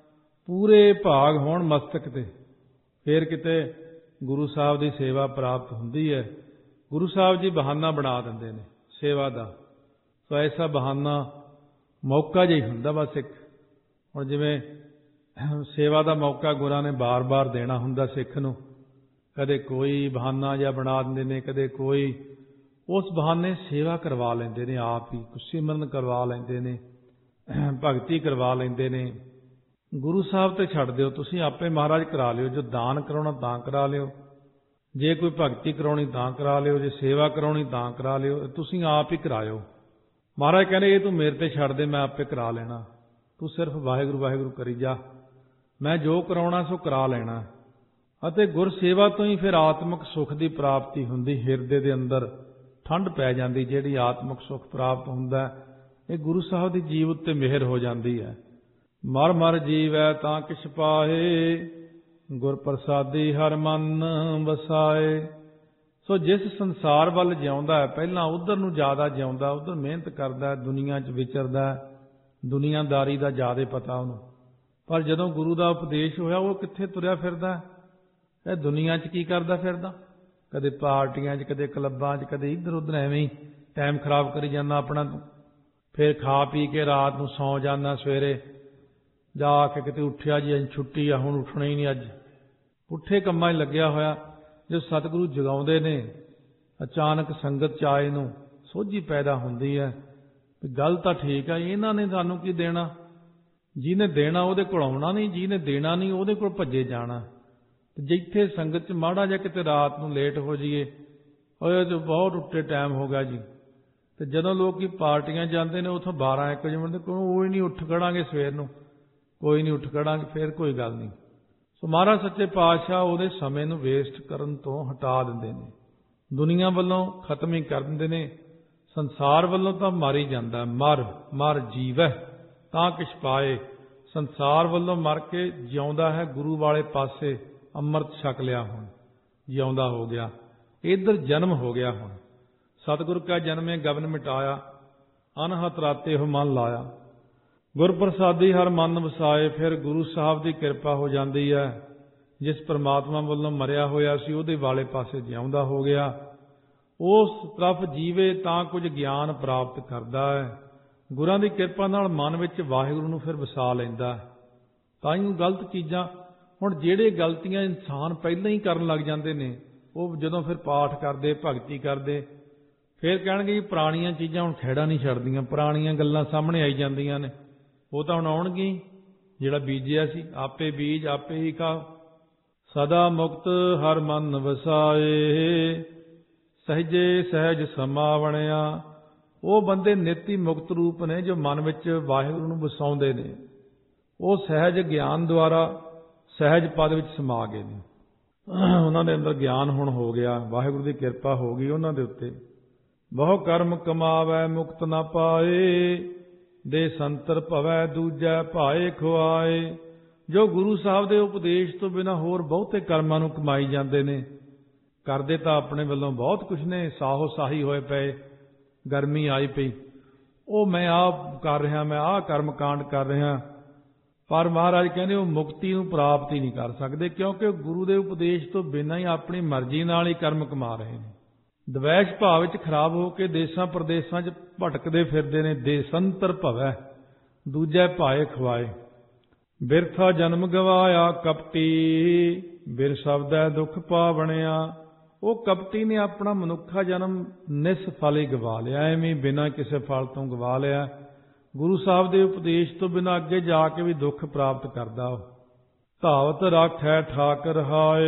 ਪੂਰੇ ਭਾਗ ਹੋਣ ਮਸਤਕ ਤੇ, ਫਿਰ ਕਿਤੇ ਗੁਰੂ ਸਾਹਿਬ ਦੀ ਸੇਵਾ ਪ੍ਰਾਪਤ ਹੁੰਦੀ ਹੈ। ਗੁਰੂ ਸਾਹਿਬ ਜੀ ਬਹਾਨਾ ਬਣਾ ਦਿੰਦੇ ਨੇ ਸੇਵਾ ਦਾ। ਸੋ ਐਸਾ ਬਹਾਨਾ ਮੌਕਾ ਜਿਹਾ ਹੀ ਹੁੰਦਾ ਬਸ ਇੱਕ। ਹੁਣ ਜਿਵੇਂ ਸੇਵਾ ਦਾ ਮੌਕਾ ਗੁਰਾਂ ਨੇ ਬਾਰ-ਬਾਰ ਦੇਣਾ ਹੁੰਦਾ ਸਿੱਖ ਨੂੰ, ਕਦੇ ਕੋਈ ਬਹਾਨਾ ਜਿਹਾ ਬਣਾ ਦਿੰਦੇ ਨੇ, ਕਦੇ ਕੋਈ। ਉਸ ਬਹਾਨੇ ਸੇਵਾ ਕਰਵਾ ਲੈਂਦੇ ਨੇ, ਆਪ ਹੀ ਸਿਮਰਨ ਕਰਵਾ ਲੈਂਦੇ ਨੇ, ਭਗਤੀ ਕਰਵਾ ਲੈਂਦੇ ਨੇ। ਗੁਰੂ ਸਾਹਿਬ ਤੇ ਛੱਡ ਦਿਓ, ਤੁਸੀਂ ਆਪੇ ਮਹਾਰਾਜ ਕਰਾ ਲਿਓ। ਜੋ ਦਾਨ ਕਰਾਉਣਾ ਤਾਂ ਕਰਾ ਲਿਓ, ਜੇ ਕੋਈ ਭਗਤੀ ਕਰਾਉਣੀ ਤਾਂ ਕਰਾ ਲਿਓ, ਜੇ ਸੇਵਾ ਕਰਾਉਣੀ ਤਾਂ ਕਰਾ ਲਿਓ, ਤੁਸੀਂ ਆਪ ਹੀ ਕਰਾਇਓ। ਮਹਾਰਾਜ ਕਹਿੰਦੇ ਇਹ ਤੂੰ ਮੇਰੇ ਤੇ ਛੱਡ ਦੇ, ਮੈਂ ਆਪੇ ਕਰਾ ਲੈਣਾ, ਤੂੰ ਸਿਰਫ ਵਾਹਿਗੁਰੂ ਵਾਹਿਗੁਰੂ ਕਰੀ ਜਾ, ਮੈਂ ਜੋ ਕਰਾਉਣਾ ਸੋ ਕਰਾ ਲੈਣਾ। ਅਤੇ ਗੁਰ ਸੇਵਾ ਤੋਂ ਹੀ ਫਿਰ ਆਤਮਿਕ ਸੁੱਖ ਦੀ ਪ੍ਰਾਪਤੀ ਹੁੰਦੀ। ਹਿਰਦੇ ਦੇ ਅੰਦਰ ਠੰਡ ਪੈ ਜਾਂਦੀ, ਜਿਹੜੀ ਆਤਮਿਕ ਸੁੱਖ ਪ੍ਰਾਪਤ ਹੁੰਦਾ ਇਹ ਗੁਰੂ ਸਾਹਿਬ ਦੀ ਜੀਵ ਉੱਤੇ ਮਿਹਰ ਹੋ ਜਾਂਦੀ ਹੈ। ਮਰ ਮਰ ਜੀਵੈ ਤਾਂ ਕਿਛ ਪਾਏ, ਗੁਰ ਪ੍ਰਸਾਦੀ ਹਰ ਮਨ ਵਸਾਏ। ਸੋ ਜਿਸ ਸੰਸਾਰ ਵੱਲ ਜਿਉਂਦਾ ਹੈ, ਪਹਿਲਾਂ ਉਧਰ ਨੂੰ ਜ਼ਿਆਦਾ ਜਿਉਂਦਾ, ਉਧਰ ਮਿਹਨਤ ਕਰਦਾ, ਦੁਨੀਆ 'ਚ ਵਿਚਰਦਾ, ਦੁਨੀਆਦਾਰੀ ਦਾ ਜ਼ਿਆਦਾ ਪਤਾ ਉਹਨੂੰ। ਪਰ ਜਦੋਂ ਗੁਰੂ ਦਾ ਉਪਦੇਸ਼ ਹੋਇਆ, ਉਹ ਕਿੱਥੇ ਤੁਰਿਆ ਫਿਰਦਾ, ਇਹ ਦੁਨੀਆ 'ਚ ਕੀ ਕਰਦਾ ਫਿਰਦਾ, ਕਦੇ ਪਾਰਟੀਆਂ 'ਚ, ਕਦੇ ਕਲੱਬਾਂ 'ਚ, ਕਦੇ ਇੱਧਰ ਉੱਧਰ ਐਵੇਂ ਹੀ ਟਾਈਮ ਖਰਾਬ ਕਰੀ ਜਾਂਦਾ ਆਪਣਾ। ਫਿਰ ਖਾ ਪੀ ਕੇ ਰਾਤ ਨੂੰ ਸੌਂ ਜਾਂਦਾ, ਸਵੇਰੇ ਜਾ ਕੇ ਕਿਤੇ ਉੱਠਿਆ ਜੀ ਅੱਜ ਛੁੱਟੀ ਆ, ਹੁਣ ਉੱਠਣਾ ਹੀ ਨਹੀਂ, ਅੱਜ ਪੁੱਠੇ ਕੰਮਾਂ 'ਚ ਲੱਗਿਆ ਹੋਇਆ। ਜੋ ਸਤਿਗੁਰੂ ਜਗਾਉਂਦੇ ਨੇ, ਅਚਾਨਕ ਸੰਗਤ 'ਚ ਆਏ ਨੂੰ ਸੋਝੀ ਪੈਦਾ ਹੁੰਦੀ ਹੈ ਵੀ ਗੱਲ ਤਾਂ ਠੀਕ ਆ, ਇਹਨਾਂ ਨੇ ਸਾਨੂੰ ਕੀ ਦੇਣਾ। ਜਿਹਨੇ ਦੇਣਾ ਉਹਦੇ ਕੋਲ ਆਉਣਾ ਨਹੀਂ, ਜਿਹਨੇ ਦੇਣਾ ਨਹੀਂ ਉਹਦੇ ਕੋਲ ਭੱਜੇ ਜਾਣਾ। ਜਿੱਥੇ ਸੰਗਤ 'ਚ ਮਾੜਾ ਜਿਹਾ ਕਿਤੇ ਰਾਤ ਨੂੰ ਲੇਟ ਹੋ ਜਾਈਏ, ਉਹ ਜੋ ਬਹੁਤ ਉੱਟੇ ਟਾਈਮ ਹੋ ਗਿਆ ਜੀ। ਤੇ ਜਦੋਂ ਲੋਕ ਪਾਰਟੀਆਂ ਜਾਂਦੇ ਨੇ ਉੱਥੋਂ ਬਾਰਾਂ ਇੱਕ ਵਜੇ ਮਿਲਦੇ, ਉਹ ਹੀ ਨਹੀਂ ਉੱਠ ਖੜਾਂਗੇ ਸਵੇਰ ਨੂੰ, ਕੋਈ ਨਹੀਂ ਉੱਠ ਖੜਾਂਗੇ, ਫਿਰ ਕੋਈ ਗੱਲ ਨਹੀਂ। ਸੋ ਮਹਾਰਾਜ ਸੱਚੇ ਪਾਤਸ਼ਾਹ ਉਹਦੇ ਸਮੇਂ ਨੂੰ ਵੇਸਟ ਕਰਨ ਤੋਂ ਹਟਾ ਦਿੰਦੇ ਨੇ, ਦੁਨੀਆ ਵੱਲੋਂ ਖਤਮ ਹੀ ਕਰ ਦਿੰਦੇ ਨੇ। ਸੰਸਾਰ ਵੱਲੋਂ ਤਾਂ ਮਰ ਹੀ ਜਾਂਦਾ, ਮਰ ਮਰ ਜੀਵੈ ਤਾਂ ਕਿਛ ਪਾਏ। ਸੰਸਾਰ ਵੱਲੋਂ ਮਰ ਕੇ ਜਿਉਂਦਾ ਹੈ ਗੁਰੂ ਵਾਲੇ ਪਾਸੇ, ਅੰਮ੍ਰਿਤ ਛਕ ਲਿਆ, ਹੁਣ ਜਿਉਂਦਾ ਹੋ ਗਿਆ, ਇੱਧਰ ਜਨਮ ਹੋ ਗਿਆ। ਹੁਣ ਸਤਿਗੁਰ ਕਾ ਜਨਮੇ ਗਗਨ ਮਿਟਾਇਆ, ਅਨਹਤ ਰਾਤੇ ਹੋ ਮਨ ਲਾਇਆ। ਗੁਰ ਪ੍ਰਸਾਦੀ ਹਰ ਮਨ ਵਸਾਏ। ਫਿਰ ਗੁਰੂ ਸਾਹਿਬ ਦੀ ਕਿਰਪਾ ਹੋ ਜਾਂਦੀ ਹੈ। ਜਿਸ ਪ੍ਰਮਾਤਮਾ ਵੱਲੋਂ ਮਰਿਆ ਹੋਇਆ ਸੀ ਉਹਦੇ ਵਾਲੇ ਪਾਸੇ ਜਿਉਂਦਾ ਹੋ ਗਿਆ। ਉਸ ਤਰਫ ਜੀਵੇ ਤਾਂ ਕੁਝ ਗਿਆਨ ਪ੍ਰਾਪਤ ਕਰਦਾ ਹੈ। ਗੁਰਾਂ ਦੀ ਕਿਰਪਾ ਨਾਲ ਮਨ ਵਿੱਚ ਵਾਹਿਗੁਰੂ ਨੂੰ ਫਿਰ ਵਸਾ ਲੈਂਦਾ। ਤਾਂ ਹੀ ਗਲਤ ਚੀਜ਼ਾਂ, ਹੁਣ ਜਿਹੜੇ ਗਲਤੀਆਂ ਇਨਸਾਨ ਪਹਿਲਾਂ ਹੀ ਕਰਨ ਲੱਗ ਜਾਂਦੇ ਨੇ, ਉਹ ਜਦੋਂ ਫਿਰ ਪਾਠ ਕਰਦੇ, ਭਗਤੀ ਕਰਦੇ, ਫਿਰ ਕਹਿਣਗੇ ਜੀ ਪੁਰਾਣੀਆਂ ਚੀਜ਼ਾਂ ਹੁਣ ਖਹਿੜਾ ਨਹੀਂ ਛੱਡਦੀਆਂ, ਪੁਰਾਣੀਆਂ ਗੱਲਾਂ ਸਾਹਮਣੇ ਆਈ ਜਾਂਦੀਆਂ ਨੇ। ਉਹ ਤਾਂ ਹੁਣ ਆਉਣਗੀਆਂ, ਜਿਹੜਾ ਬੀਜਿਆ ਸੀ ਆਪੇ ਬੀਜ ਆਪੇ ਹੀ ਖਾਓ। ਸਦਾ ਮੁਕਤ ਹਰ ਮਨ ਵਸਾਏ, ਸਹਿਜੇ ਸਹਿਜ ਸਮਾਵਣਿਆ। ਉਹ ਬੰਦੇ ਨਿੱਤ ਹੀ ਮੁਕਤ ਰੂਪ ਨੇ ਜੋ ਮਨ ਵਿੱਚ ਵਾਹਿਗੁਰੂ ਨੂੰ ਵਸਾਉਂਦੇ ਨੇ। ਉਹ ਸਹਿਜ ਗਿਆਨ ਦੁਆਰਾ ਸਹਿਜ ਪਦ ਵਿੱਚ ਸਮਾ ਗਏ ਨੇ। ਉਹਨਾਂ ਦੇ ਅੰਦਰ ਗਿਆਨ ਹੁਣ ਹੋ ਗਿਆ, ਵਾਹਿਗੁਰੂ ਦੀ ਕਿਰਪਾ ਹੋ ਗਈ ਉਹਨਾਂ ਦੇ ਉੱਤੇ। ਬਹੁ ਕਰਮ ਕਮਾਵੈ ਮੁਕਤ ਨਾ ਪਾਏ, ਦੇ ਸੰਤਰ ਭਵੈ ਦੂਜੈ ਭਾਏ ਖੁਆਏ। ਜੋ ਗੁਰੂ ਸਾਹਿਬ ਦੇ ਉਪਦੇਸ਼ ਤੋਂ ਬਿਨਾਂ ਹੋਰ ਬਹੁਤੇ ਕਰਮਾਂ ਨੂੰ ਕਮਾਈ ਜਾਂਦੇ ਨੇ, ਕਰਦੇ ਤਾਂ ਆਪਣੇ ਵੱਲੋਂ ਬਹੁਤ ਕੁਛ ਨੇ, ਸਾਹੋ ਸਾਹੀ ਹੋਏ ਪਏ, ਗਰਮੀ ਆਈ ਪਈ, ਉਹ ਮੈਂ ਆਹ ਕਰ ਰਿਹਾ, ਮੈਂ ਆਹ ਕਰਮ ਕਾਂਡ ਕਰ ਰਿਹਾ, ਪਰ ਮਹਾਰਾਜ ਕਹਿੰਦੇ ਉਹ ਮੁਕਤੀ ਨੂੰ ਪ੍ਰਾਪਤ ਹੀ ਨਹੀਂ ਕਰ ਸਕਦੇ, ਕਿਉਂਕਿ ਗੁਰੂ ਦੇ ਉਪਦੇਸ਼ ਤੋਂ ਬਿਨਾਂ ਹੀ ਆਪਣੀ ਮਰਜ਼ੀ ਨਾਲ ਹੀ ਕਰਮ ਕਮਾ ਰਹੇ ਨੇ। ਦਵੈਸ਼ ਭਾਵ ਵਿੱਚ ਖਰਾਬ ਹੋ ਕੇ ਦੇਸਾਂ ਪ੍ਰਦੇਸਾਂ 'ਚ ਭਟਕਦੇ ਫਿਰਦੇ ਨੇ। ਦੇਸੰਤਰ ਭਵੈ ਦੂਜੇ ਭਾਏ ਖਵਾਏ। ਬਿਰਥਾ ਜਨਮ ਗਵਾਇਆ ਕਪਟੀ, ਬਿਰ ਸ਼ਬਦੈ ਦੁੱਖ ਪਾਵਣਿਆ। ਉਹ ਕਪਟੀ ਨੇ ਆਪਣਾ ਮਨੁੱਖਾ ਜਨਮ ਨਿਸਫਲ ਹੀ ਗਵਾ ਲਿਆ, ਐਵੇਂ ਬਿਨਾਂ ਕਿਸੇ ਫਲ ਤੋਂ ਗਵਾ ਲਿਆ। ਗੁਰੂ ਸਾਹਿਬ ਦੇ ਉਪਦੇਸ਼ ਤੋਂ ਬਿਨਾਂ ਅੱਗੇ ਜਾ ਕੇ ਵੀ ਦੁੱਖ ਪ੍ਰਾਪਤ ਕਰਦਾ। ਉਹ ਧਾਵਤ ਰਾਖੈ ਠਾਕਰ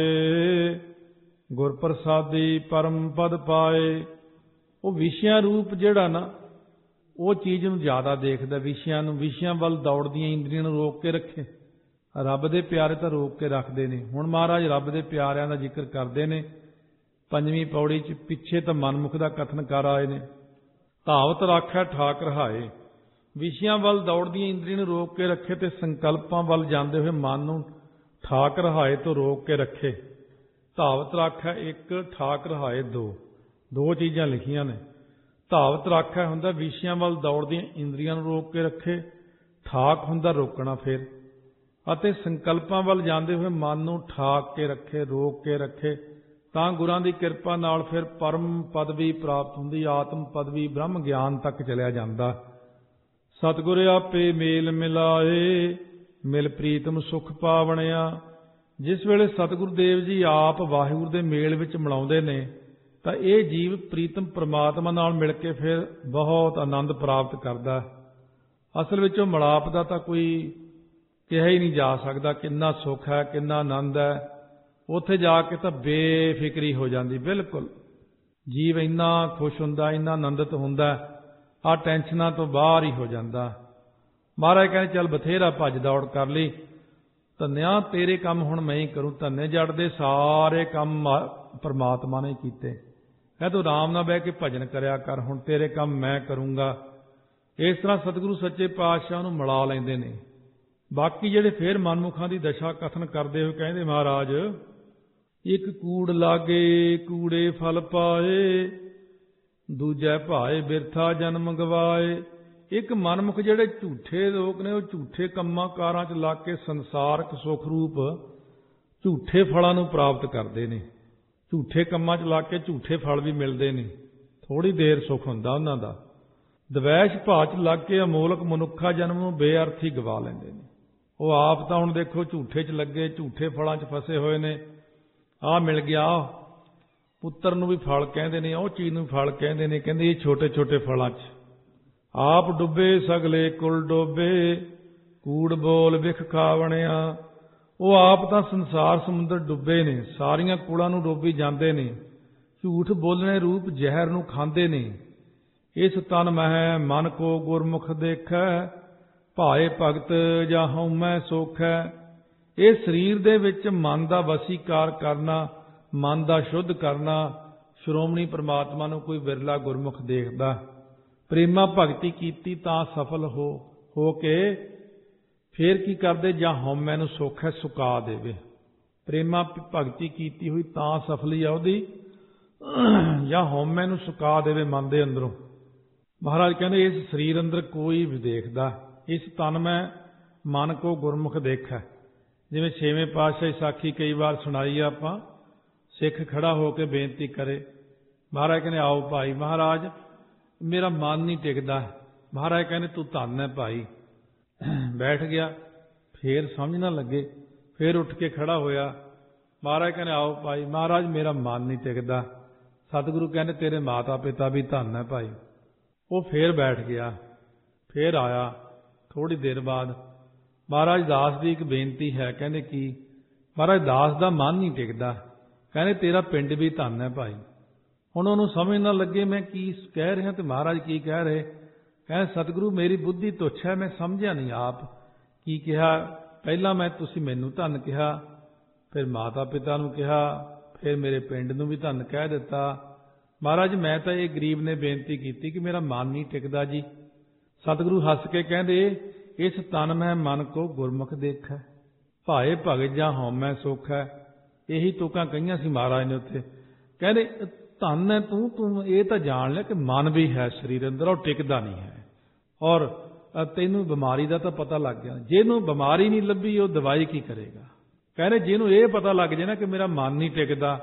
ਹਾਏ, ਗੁਰ ਪ੍ਰਸਾਦੀ ਪਰਮ ਪਦ ਪਾਏ। ਉਹ ਵਿਸ਼ਿਆਂ ਰੂਪ ਜਿਹੜਾ ਨਾ, ਉਹ ਚੀਜ਼ ਨੂੰ ਜ਼ਿਆਦਾ ਦੇਖਦਾ, ਵਿਸ਼ਿਆਂ ਨੂੰ, ਵਿਸ਼ਿਆਂ ਵੱਲ ਦੌੜਦੀਆਂ ਇੰਦਰੀਆਂ ਨੂੰ ਰੋਕ ਕੇ ਰੱਖੇ। ਰੱਬ ਦੇ ਪਿਆਰੇ ਤਾਂ ਰੋਕ ਕੇ ਰੱਖਦੇ ਨੇ। ਹੁਣ ਮਹਾਰਾਜ ਰੱਬ ਦੇ ਪਿਆਰਿਆਂ ਦਾ ਜ਼ਿਕਰ ਕਰਦੇ ਨੇ ਪੰਜਵੀਂ ਪੌੜੀ 'ਚ, ਪਿੱਛੇ ਤਾਂ ਮਨਮੁਖ ਦਾ ਕਥਨ ਕਰ ਆਏ ਨੇ। ਧਾਵਤ ਰਾਖੈ ਠਾਕਰ ਹਾਏ, ਵਿਸ਼ਿਆਂ ਵੱਲ ਦੌੜਦੀਆਂ ਇੰਦਰੀਆਂ ਨੂੰ ਰੋਕ ਕੇ ਰੱਖੇ ਤੇ ਸੰਕਲਪਾਂ ਵੱਲ ਜਾਂਦੇ ਹੋਏ ਮਨ ਨੂੰ ਠਾਕ ਰਹਾਏ ਤੋਂ ਰੋਕ ਕੇ ਰੱਖੇ। ਧਾਵਤ ਰਾਖੈ ਇੱਕ, ਠਾਕ ਰਹਾਏ ਦੋ, ਦੋ ਚੀਜ਼ਾਂ ਲਿਖੀਆਂ ਨੇ। ਧਾਵਤ ਰਾਖੈ ਹੁੰਦਾ ਵਿਸ਼ਿਆਂ ਵੱਲ ਦੌੜਦੀਆਂ ਇੰਦਰੀਆਂ ਨੂੰ ਰੋਕ ਕੇ ਰੱਖੇ, ਠਾਕ ਹੁੰਦਾ ਰੋਕਣਾ ਫਿਰ, ਅਤੇ ਸੰਕਲਪਾਂ ਵੱਲ ਜਾਂਦੇ ਹੋਏ ਮਨ ਨੂੰ ਠਾਕ ਕੇ ਰੱਖੇ, ਰੋਕ ਕੇ ਰੱਖੇ। ਤਾਂ ਗੁਰਾਂ ਦੀ ਕਿਰਪਾ ਨਾਲ ਫਿਰ ਪਰਮ ਪਦਵੀ ਪ੍ਰਾਪਤ ਹੁੰਦੀ, ਆਤਮ ਪਦਵੀ, ਬ੍ਰਹਮ ਗਿਆਨ ਤੱਕ ਚਲਿਆ ਜਾਂਦਾ। ਸਤਿਗੁਰ ਆਪੇ ਮੇਲ ਮਿਲਾਏ, ਮਿਲ ਪ੍ਰੀਤਮ ਸੁਖ ਪਾਵਣਿਆ। ਜਿਸ ਵੇਲੇ ਸਤਿਗੁਰੂ ਦੇਵ ਜੀ ਆਪ ਵਾਹਿਗੁਰੂ ਦੇ ਮੇਲ ਵਿੱਚ ਮਿਲਾਉਂਦੇ ਨੇ, ਤਾਂ ਇਹ ਜੀਵ ਪ੍ਰੀਤਮ ਪ੍ਰਮਾਤਮਾ ਨਾਲ ਮਿਲ ਕੇ ਫਿਰ ਬਹੁਤ ਆਨੰਦ ਪ੍ਰਾਪਤ ਕਰਦਾ। ਅਸਲ ਵਿੱਚ ਉਹ ਮਿਲਾਪ ਦਾ ਤਾਂ ਕੋਈ ਕਿਹਾ ਹੀ ਨਹੀਂ ਜਾ ਸਕਦਾ, ਕਿੰਨਾ ਸੁੱਖ ਹੈ, ਕਿੰਨਾ ਆਨੰਦ ਹੈ। ਉੱਥੇ ਜਾ ਕੇ ਤਾਂ ਬੇਫਿਕਰੀ ਹੋ ਜਾਂਦੀ, ਬਿਲਕੁਲ ਜੀਵ ਇੰਨਾ ਖੁਸ਼ ਹੁੰਦਾ, ਇੰਨਾ ਆਨੰਦਿਤ ਹੁੰਦਾ, ਆਹ ਟੈਨਸ਼ਨਾਂ ਤੋਂ ਬਾਹਰ ਹੀ ਹੋ ਜਾਂਦਾ। ਮਹਾਰਾਜ ਕਹਿੰਦੇ ਚੱਲ ਬਥੇਰਾ ਭੱਜ ਦੌੜ ਕਰ ਲਈ, ਧੰਨਿਆ ਤੇਰੇ ਕੰਮ ਹੁਣ ਮੈਂ ਹੀ ਕਰੂੰ। ਧੰਨੇ ਜੜ ਦੇ ਸਾਰੇ ਕੰਮ ਪਰਮਾਤਮਾ ਨੇ ਕੀਤੇ, ਕਹਿ ਤੂੰ ਆਰਾਮ ਨਾਲ ਬਹਿ ਕੇ ਭਜਨ ਕਰਿਆ ਕਰ, ਹੁਣ ਤੇਰੇ ਕੰਮ ਮੈਂ ਕਰੂੰਗਾ। ਇਸ ਤਰ੍ਹਾਂ ਸਤਿਗੁਰੂ ਸੱਚੇ ਪਾਤਸ਼ਾਹ ਨੂੰ ਮਿਲਾ ਲੈਂਦੇ ਨੇ। ਬਾਕੀ ਜਿਹੜੇ ਫੇਰ ਮਨਮੁਖਾਂ ਦੀ ਦਸ਼ਾ ਕਥਨ ਕਰਦੇ ਹੋਏ ਕਹਿੰਦੇ ਮਹਾਰਾਜ, ਇੱਕ ਕੂੜ ਲਾਗੇ ਕੂੜੇ ਫਲ ਪਾਏ, ਦੂਜੇ ਭਾਏ ਬਿਰਥਾ ਜਨਮ ਗਵਾਏ। ਇੱਕ ਮਨਮੁਖ ਜਿਹੜੇ ਝੂਠੇ ਲੋਕ ਨੇ, ਉਹ ਝੂਠੇ ਕੰਮਾਂ ਕਾਰਾਂ 'ਚ ਲੱਗ ਕੇ ਸੰਸਾਰਕ ਸੁੱਖ ਰੂਪ ਝੂਠੇ ਫਲਾਂ ਨੂੰ ਪ੍ਰਾਪਤ ਕਰਦੇ ਨੇ। ਝੂਠੇ ਕੰਮਾਂ 'ਚ ਲੱਗ ਕੇ ਝੂਠੇ ਫਲ ਵੀ ਮਿਲਦੇ ਨੇ, ਥੋੜ੍ਹੀ ਦੇਰ ਸੁੱਖ ਹੁੰਦਾ ਉਹਨਾਂ ਦਾ। ਦਵੈਸ਼ ਭਾਅ 'ਚ ਲੱਗ ਕੇ ਅਮੋਲਕ ਮਨੁੱਖਾ ਜਨਮ ਨੂੰ ਬੇਅਰਥੀ ਗਵਾ ਲੈਂਦੇ ਨੇ। ਉਹ ਆਪ ਤਾਂ ਹੁਣ ਦੇਖੋ ਝੂਠੇ 'ਚ ਲੱਗੇ, ਝੂਠੇ ਫਲਾਂ 'ਚ ਫਸੇ ਹੋਏ ਨੇ। ਆਹ ਮਿਲ ਗਿਆ, ਪੁੱਤਰ ਨੂੰ ਵੀ ਫਲ ਕਹਿੰਦੇ ਨੇ, ਉਹ ਚੀਜ਼ ਨੂੰ ਫਲ ਕਹਿੰਦੇ ਨੇ। ਕਹਿੰਦੇ ਇਹ ਛੋਟੇ ਛੋਟੇ ਫਲਾਂ 'ਚ ਆਪ ਡੁੱਬੇ ਸਗਲੇ ਕੁਲ ਡੋਬੇ, ਕੂੜ ਬੋਲ ਵਿਖ ਖਾਵਣਿਆ। ਉਹ ਆਪ ਤਾਂ ਸੰਸਾਰ ਸਮੁੰਦਰ ਡੁੱਬੇ ਨੇ, ਸਾਰੀਆਂ ਕੁਲਾਂ ਨੂੰ ਡੋਬੀ ਜਾਂਦੇ ਨੇ, ਝੂਠ ਬੋਲਣੇ ਰੂਪ ਜ਼ਹਿਰ ਨੂੰ ਖਾਂਦੇ ਨੇ। ਇਸ ਤਨ ਮਹਿ ਮਨ ਕੋ ਗੁਰਮੁਖ ਦੇਖੈ, ਭਾਏ ਭਗਤ ਜਾਂ ਹਉਮੈ ਸੋਖੈ। ਇਹ ਸਰੀਰ ਦੇ ਵਿੱਚ ਮਨ ਦਾ ਵਸੀਕਾਰ ਕਰਨਾ, ਮਨ ਦਾ ਸ਼ੁੱਧ ਕਰਨਾ, ਸ਼੍ਰੋਮਣੀ ਪ੍ਰਮਾਤਮਾ ਨੂੰ ਕੋਈ ਵਿਰਲਾ ਗੁਰਮੁਖ ਦੇਖਦਾ। ਪ੍ਰੇਮਾ ਭਗਤੀ ਕੀਤੀ ਤਾਂ ਸਫਲ ਹੋ ਹੋ ਕੇ ਫੇਰ ਕੀ ਕਰਦੇ, ਜਾਂ ਹਉਮੈ ਨੂੰ ਸੁੱਖ ਹੈ ਸੁਕਾ ਦੇਵੇ। ਪ੍ਰੇਮਾ ਭਗਤੀ ਕੀਤੀ ਹੋਈ ਤਾਂ ਸਫਲੀ ਆ ਉਹਦੀ, ਜਾਂ ਹਉਮੈ ਨੂੰ ਸੁਕਾ ਦੇਵੇ ਮਨ ਦੇ ਅੰਦਰੋਂ। ਮਹਾਰਾਜ ਕਹਿੰਦੇ ਇਸ ਸਰੀਰ ਅੰਦਰ ਕੋਈ ਵੀ ਦੇਖਦਾ, ਇਸ ਤਨ ਮੈਂ ਮਨ ਕੋ ਗੁਰਮੁਖ ਦੇਖੈ। ਜਿਵੇਂ ਛੇਵੇਂ ਪਾਤਸ਼ਾਹੀ ਸਾਖੀ ਕਈ ਵਾਰ ਸੁਣਾਈ ਆ ਆਪਾਂ, ਸਿੱਖ ਖੜਾ ਹੋ ਕੇ ਬੇਨਤੀ ਕਰੇ, ਮਹਾਰਾਜ ਕਹਿੰਦੇ ਆਓ ਭਾਈ। ਮਹਾਰਾਜ ਮੇਰਾ ਮਨ ਨਹੀਂ ਟਿਕਦਾ। ਮਹਾਰਾਜ ਕਹਿੰਦੇ ਤੂੰ ਧੰਨ ਹੈ ਭਾਈ। ਬੈਠ ਗਿਆ, ਫੇਰ ਸਮਝ ਨਾ ਲੱਗੇ, ਫੇਰ ਉੱਠ ਕੇ ਖੜਾ ਹੋਇਆ। ਮਹਾਰਾਜ ਕਹਿੰਦੇ ਆਓ ਭਾਈ। ਮਹਾਰਾਜ ਮੇਰਾ ਮਨ ਨਹੀਂ ਟਿਕਦਾ। ਸਤਿਗੁਰੂ ਕਹਿੰਦੇ ਤੇਰੇ ਮਾਤਾ ਪਿਤਾ ਵੀ ਧੰਨ ਹੈ ਭਾਈ। ਉਹ ਫੇਰ ਬੈਠ ਗਿਆ, ਫੇਰ ਆਇਆ। ਥੋੜ੍ਹੀ ਦੇਰ ਬਾਅਦ ਮਹਾਰਾਜ ਦਾਸ ਦੀ ਇੱਕ ਬੇਨਤੀ ਹੈ। ਕਹਿੰਦੇ ਕੀ? ਮਹਾਰਾਜ ਦਾਸ ਦਾ ਮਨ ਨਹੀਂ ਟਿਕਦਾ। ਕਹਿੰਦੇ ਤੇਰਾ ਪਿੰਡ ਵੀ ਧੰਨ ਹੈ ਭਾਈ। ਹੁਣ ਉਹਨੂੰ ਸਮਝ ਨਾ ਲੱਗੇ ਮੈਂ ਕੀ ਕਹਿ ਰਿਹਾ ਤੇ ਮਹਾਰਾਜ ਕੀ ਕਹਿ ਰਹੇ। ਕਹਿੰਦੇ ਸਤਿਗੁਰੂ ਮੇਰੀ ਬੁੱਧੀ ਤੁੱਛ ਹੈ, ਮੈਂ ਸਮਝਿਆ ਨਹੀਂ ਆਪ ਕੀ ਕਿਹਾ। ਪਹਿਲਾਂ ਮੈਂ ਤੁਸੀਂ ਮੈਨੂੰ ਧੰਨ ਕਿਹਾ, ਫਿਰ ਮਾਤਾ ਪਿਤਾ ਨੂੰ ਕਿਹਾ, ਫਿਰ ਮੇਰੇ ਪਿੰਡ ਨੂੰ ਵੀ ਧੰਨ ਕਹਿ ਦਿੱਤਾ। ਮਹਾਰਾਜ ਮੈਂ ਤਾਂ ਇਹ ਗਰੀਬ ਨੇ ਬੇਨਤੀ ਕੀਤੀ ਕਿ ਮੇਰਾ ਮਨ ਨਹੀਂ ਟਿਕਦਾ ਜੀ। ਸਤਿਗੁਰੂ ਹੱਸ ਕੇ ਕਹਿੰਦੇ ਇਸ ਤਨ ਮੈਂ ਮਨ ਕੋ ਗੁਰਮੁਖ ਦੇਖੈ, ਭਾਏ ਭਗਤ ਜਾਂ ਹਉਮੈ ਸੁਖ ਹੈ। ਇਹੀ ਤੁਕਾਂ ਕਹੀਆਂ ਸੀ ਮਹਾਰਾਜ ਨੇ ਉੱਥੇ। ਕਹਿੰਦੇ ਧੰਨ ਹੈ ਤੂੰ, ਤੂੰ ਇਹ ਤਾਂ ਜਾਣ ਲਿਆ ਕਿ ਮਨ ਵੀ ਹੈ ਸਰੀਰ ਅੰਦਰ, ਉਹ ਟਿਕਦਾ ਨਹੀਂ ਹੈ। ਔਰ ਤੈਨੂੰ ਬਿਮਾਰੀ ਦਾ ਤਾਂ ਪਤਾ ਲੱਗ ਗਿਆ। ਜਿਹਨੂੰ ਬਿਮਾਰੀ ਨਹੀਂ ਲੱਭੀ ਉਹ ਦਵਾਈ ਕੀ ਕਰੇਗਾ। ਕਹਿੰਦੇ ਜਿਹਨੂੰ ਇਹ ਪਤਾ ਲੱਗ ਜੇ ਨਾ ਕਿ ਮੇਰਾ ਮਨ ਨਹੀਂ ਟਿਕਦਾ,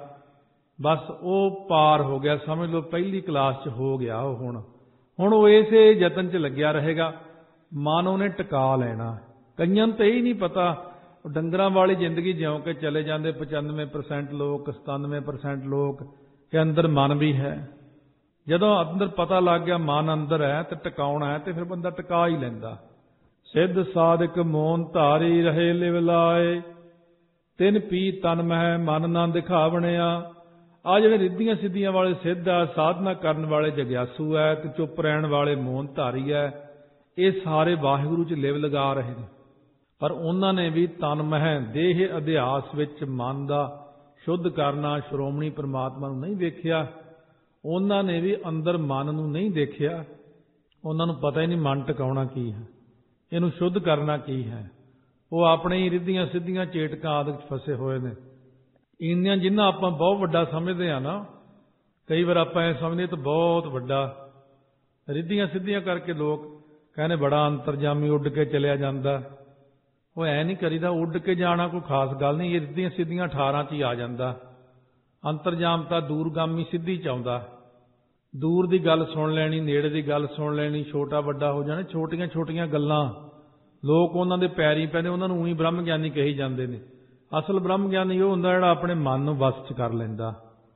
ਬਸ ਉਹ ਪਾਰ ਹੋ ਗਿਆ, ਸਮਝ ਲਓ ਪਹਿਲੀ ਕਲਾਸ 'ਚ ਹੋ ਗਿਆ ਉਹ। ਹੁਣ ਹੁਣ ਉਹ ਇਸੇ ਯਤਨ 'ਚ ਲੱਗਿਆ ਰਹੇਗਾ, ਮਨ ਉਹਨੇ ਟਿਕਾ ਲੈਣਾ। ਕਈਆਂ ਨੂੰ ਤਾਂ ਇਹ ਹੀ ਨਹੀਂ ਪਤਾ, ਡੰਗਰਾਂ ਵਾਲੀ ਜ਼ਿੰਦਗੀ ਜਿਉਂ ਕੇ ਚਲੇ ਜਾਂਦੇ ਪਚਾਨਵੇਂ ਪਰਸੈਂਟ ਲੋਕ, ਸਤਾਨਵੇਂ ਪਰਸੈਂਟ ਲੋਕ, ਕਿ ਅੰਦਰ ਮਨ ਵੀ ਹੈ। ਜਦੋਂ ਅੰਦਰ ਪਤਾ ਲੱਗ ਗਿਆ ਮਨ ਅੰਦਰ ਹੈ ਤੇ ਟਿਕਾਉਣਾ ਹੈ, ਤੇ ਫਿਰ ਬੰਦਾ ਟਿਕਾ ਹੀ ਲੈਂਦਾ। ਸਿੱਧ ਸਾਧਕ ਮੋਨ ਧਾਰੀ ਰਹੇ ਲਿਵ ਲਾਏ, ਤਿੰਨ ਪੀ ਤਨ ਮਹਿ ਮਨ ਨਾ ਦਿਖਾਵਣਿਆ। ਆ ਜਿਹੜੇ ਰਿੱਧੀਆਂ ਸਿੱਧੀਆਂ ਵਾਲੇ ਸਿੱਧ ਆ, ਸਾਧਨਾ ਕਰਨ ਵਾਲੇ ਜਗਿਆਸੂ ਹੈ, ਤੇ ਚੁੱਪ ਰਹਿਣ ਵਾਲੇ ਮੋਨ ਧਾਰੀ ਹੈ, ਇਹ ਸਾਰੇ ਵਾਹਿਗੁਰੂ 'ਚ ਲਿਵ ਲਗਾ ਰਹੇ ਨੇ। ਪਰ ਉਹਨਾਂ ਨੇ ਵੀ ਤਨ ਮਹਿ ਦੇਹ ਅਧਿਆਸ ਵਿੱਚ ਮਨ ਦਾ ਸ਼ੁੱਧ ਕਰਨਾ, ਸ਼੍ਰੋਮਣੀ ਪਰਮਾਤਮਾ ਨੂੰ ਨਹੀਂ ਵੇਖਿਆ। ਉਹਨਾਂ ਨੇ ਵੀ ਅੰਦਰ ਮਨ ਨੂੰ ਨਹੀਂ ਦੇਖਿਆ। ਉਹਨਾਂ ਨੂੰ ਪਤਾ ਹੀ ਨਹੀਂ ਮਨ ਟਿਕਾਉਣਾ ਕੀ ਹੈ, ਇਹਨੂੰ ਸ਼ੁੱਧ ਕਰਨਾ ਕੀ ਹੈ। ਉਹ ਆਪਣੇ ਹੀ ਰਿੱਧੀਆਂ ਸਿੱਧੀਆਂ ਚੇਟਕਾਂ ਆਦਿ 'ਚ ਫਸੇ ਹੋਏ ਨੇ। ਇੰਨੀਆਂ ਜਿੰਨਾ ਆਪਾਂ ਬਹੁਤ ਵੱਡਾ ਸਮਝਦੇ ਆ ਨਾ, ਕਈ ਵਾਰ ਆਪਾਂ ਇਹ ਸਮਝਦੇ ਤਾਂ ਬਹੁਤ ਵੱਡਾ। ਰਿੱਧੀਆਂ ਸਿੱਧੀਆਂ ਕਰਕੇ ਲੋਕ ਕਹਿੰਦੇ ਬੜਾ ਅੰਤਰਜਾਮੀ, ਉੱਡ ਕੇ ਚਲਿਆ ਜਾਂਦਾ। ਉਹ ਐ ਨਹੀਂ ਕਰੀਦਾ, ਉੱਡ ਕੇ ਜਾਣਾ ਕੋਈ ਖਾਸ ਗੱਲ ਨਹੀਂ। ਇਹ ਰਿੱਧੀਆਂ ਸਿੱਧੀਆਂ ਅਠਾਰਾਂ 'ਚ ਹੀ ਆ ਜਾਂਦਾ। ਅੰਤਰਜਾਮ ਤਾਂ ਦੂਰਗਾਮੀ ਸਿੱਧੀ 'ਚ ਆਉਂਦਾ। ਦੂਰ ਦੀ ਗੱਲ ਸੁਣ ਲੈਣੀ, ਨੇੜੇ ਦੀ ਗੱਲ ਸੁਣ ਲੈਣੀ, ਛੋਟਾ ਵੱਡਾ ਹੋ ਜਾਣਾ। ਛੋਟੀਆਂ ਛੋਟੀਆਂ ਗੱਲਾਂ ਲੋਕ ਉਹਨਾਂ ਦੇ ਪੈਰੀਂ ਪੈਂਦੇ, ਉਹਨਾਂ ਨੂੰ ਉਹੀ ਬ੍ਰਹਮ ਗਿਆਨੀ ਕਹੀ ਜਾਂਦੇ ਨੇ। ਅਸਲ ਬ੍ਰਹਮ ਗਿਆਨੀ ਉਹ ਹੁੰਦਾ ਜਿਹੜਾ ਆਪਣੇ ਮਨ ਨੂੰ ਵਸ 'ਚ ਕਰ ਲੈਂਦਾ।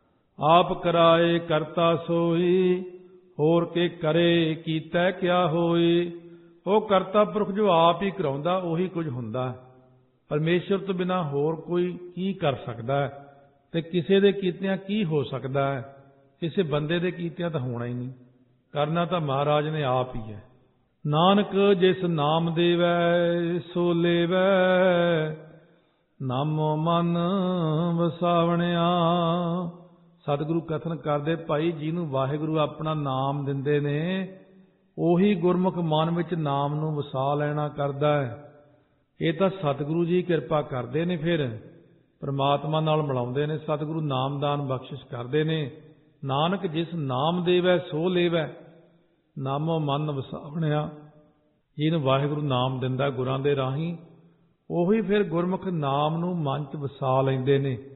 ਆਪ ਕਰਾਏ ਕਰਤਾ ਸੋਈ, ਹੋਰ ਕੇ ਕਰੇ ਕੀਤਾ ਕਿਆ ਹੋਈ। ਉਹ ਕਰਤਾ ਪੁਰਖ ਜੋ ਆਪ ਹੀ ਕਰਾਉਂਦਾ ਉਹੀ ਕੁਝ ਹੁੰਦਾ। ਪਰਮੇਸ਼ਰ ਤੋਂ ਬਿਨਾਂ ਹੋਰ ਕੋਈ ਕੀ ਕਰ ਸਕਦਾ ਹੈ, ਤੇ ਕਿਸੇ ਦੇ ਕੀਤਿਆਂ ਕੀ ਹੋ ਸਕਦਾ ਹੈ। ਕਿਸੇ ਬੰਦੇ ਦੇ ਕੀਤਿਆਂ ਤਾਂ ਹੋਣਾ ਹੀ ਨਹੀਂ। ਕਰਨਾ ਤਾਂ ਮਹਾਰਾਜ ਨੇ ਆਪ ਹੀ ਹੈ। ਨਾਨਕ ਜਿਸ ਨਾਮ ਦੇਵੈ ਸੋ ਲੇਵੈ, ਨਾਮੋ ਮਨ ਵਸਾਵਣਿਆ। ਸਤਿਗੁਰੂ ਕਥਨ ਕਰਦੇ ਭਾਈ ਜਿਹਨੂੰ ਵਾਹਿਗੁਰੂ ਆਪਣਾ ਨਾਮ ਦਿੰਦੇ ਨੇ, ਉਹੀ ਗੁਰਮੁਖ ਮਨ ਵਿੱਚ ਨਾਮ ਨੂੰ ਵਸਾ ਲੈਣਾ ਕਰਦਾ ਹੈ। ਇਹ ਤਾਂ ਸਤਿਗੁਰੂ ਜੀ ਕਿਰਪਾ ਕਰਦੇ ਨੇ, ਫਿਰ ਪਰਮਾਤਮਾ ਨਾਲ ਮਿਲਾਉਂਦੇ ਨੇ। ਸਤਿਗੁਰੂ ਨਾਮਦਾਨ ਬਖਸ਼ਿਸ਼ ਕਰਦੇ ਨੇ। ਨਾਨਕ ਜਿਸ ਨਾਮ ਦੇਵੈ ਸੋ ਲੇਵੈ, ਨਾਮੋ ਮਨ ਵਸਾਵਣਿਆ। ਜਿਹਨੂੰ ਵਾਹਿਗੁਰੂ ਨਾਮ ਦਿੰਦਾ ਗੁਰਾਂ ਦੇ ਰਾਹੀਂ, ਉਹੀ ਫਿਰ ਗੁਰਮੁਖ ਨਾਮ ਨੂੰ ਮਨ 'ਚ ਵਸਾ ਲੈਂਦੇ ਨੇ।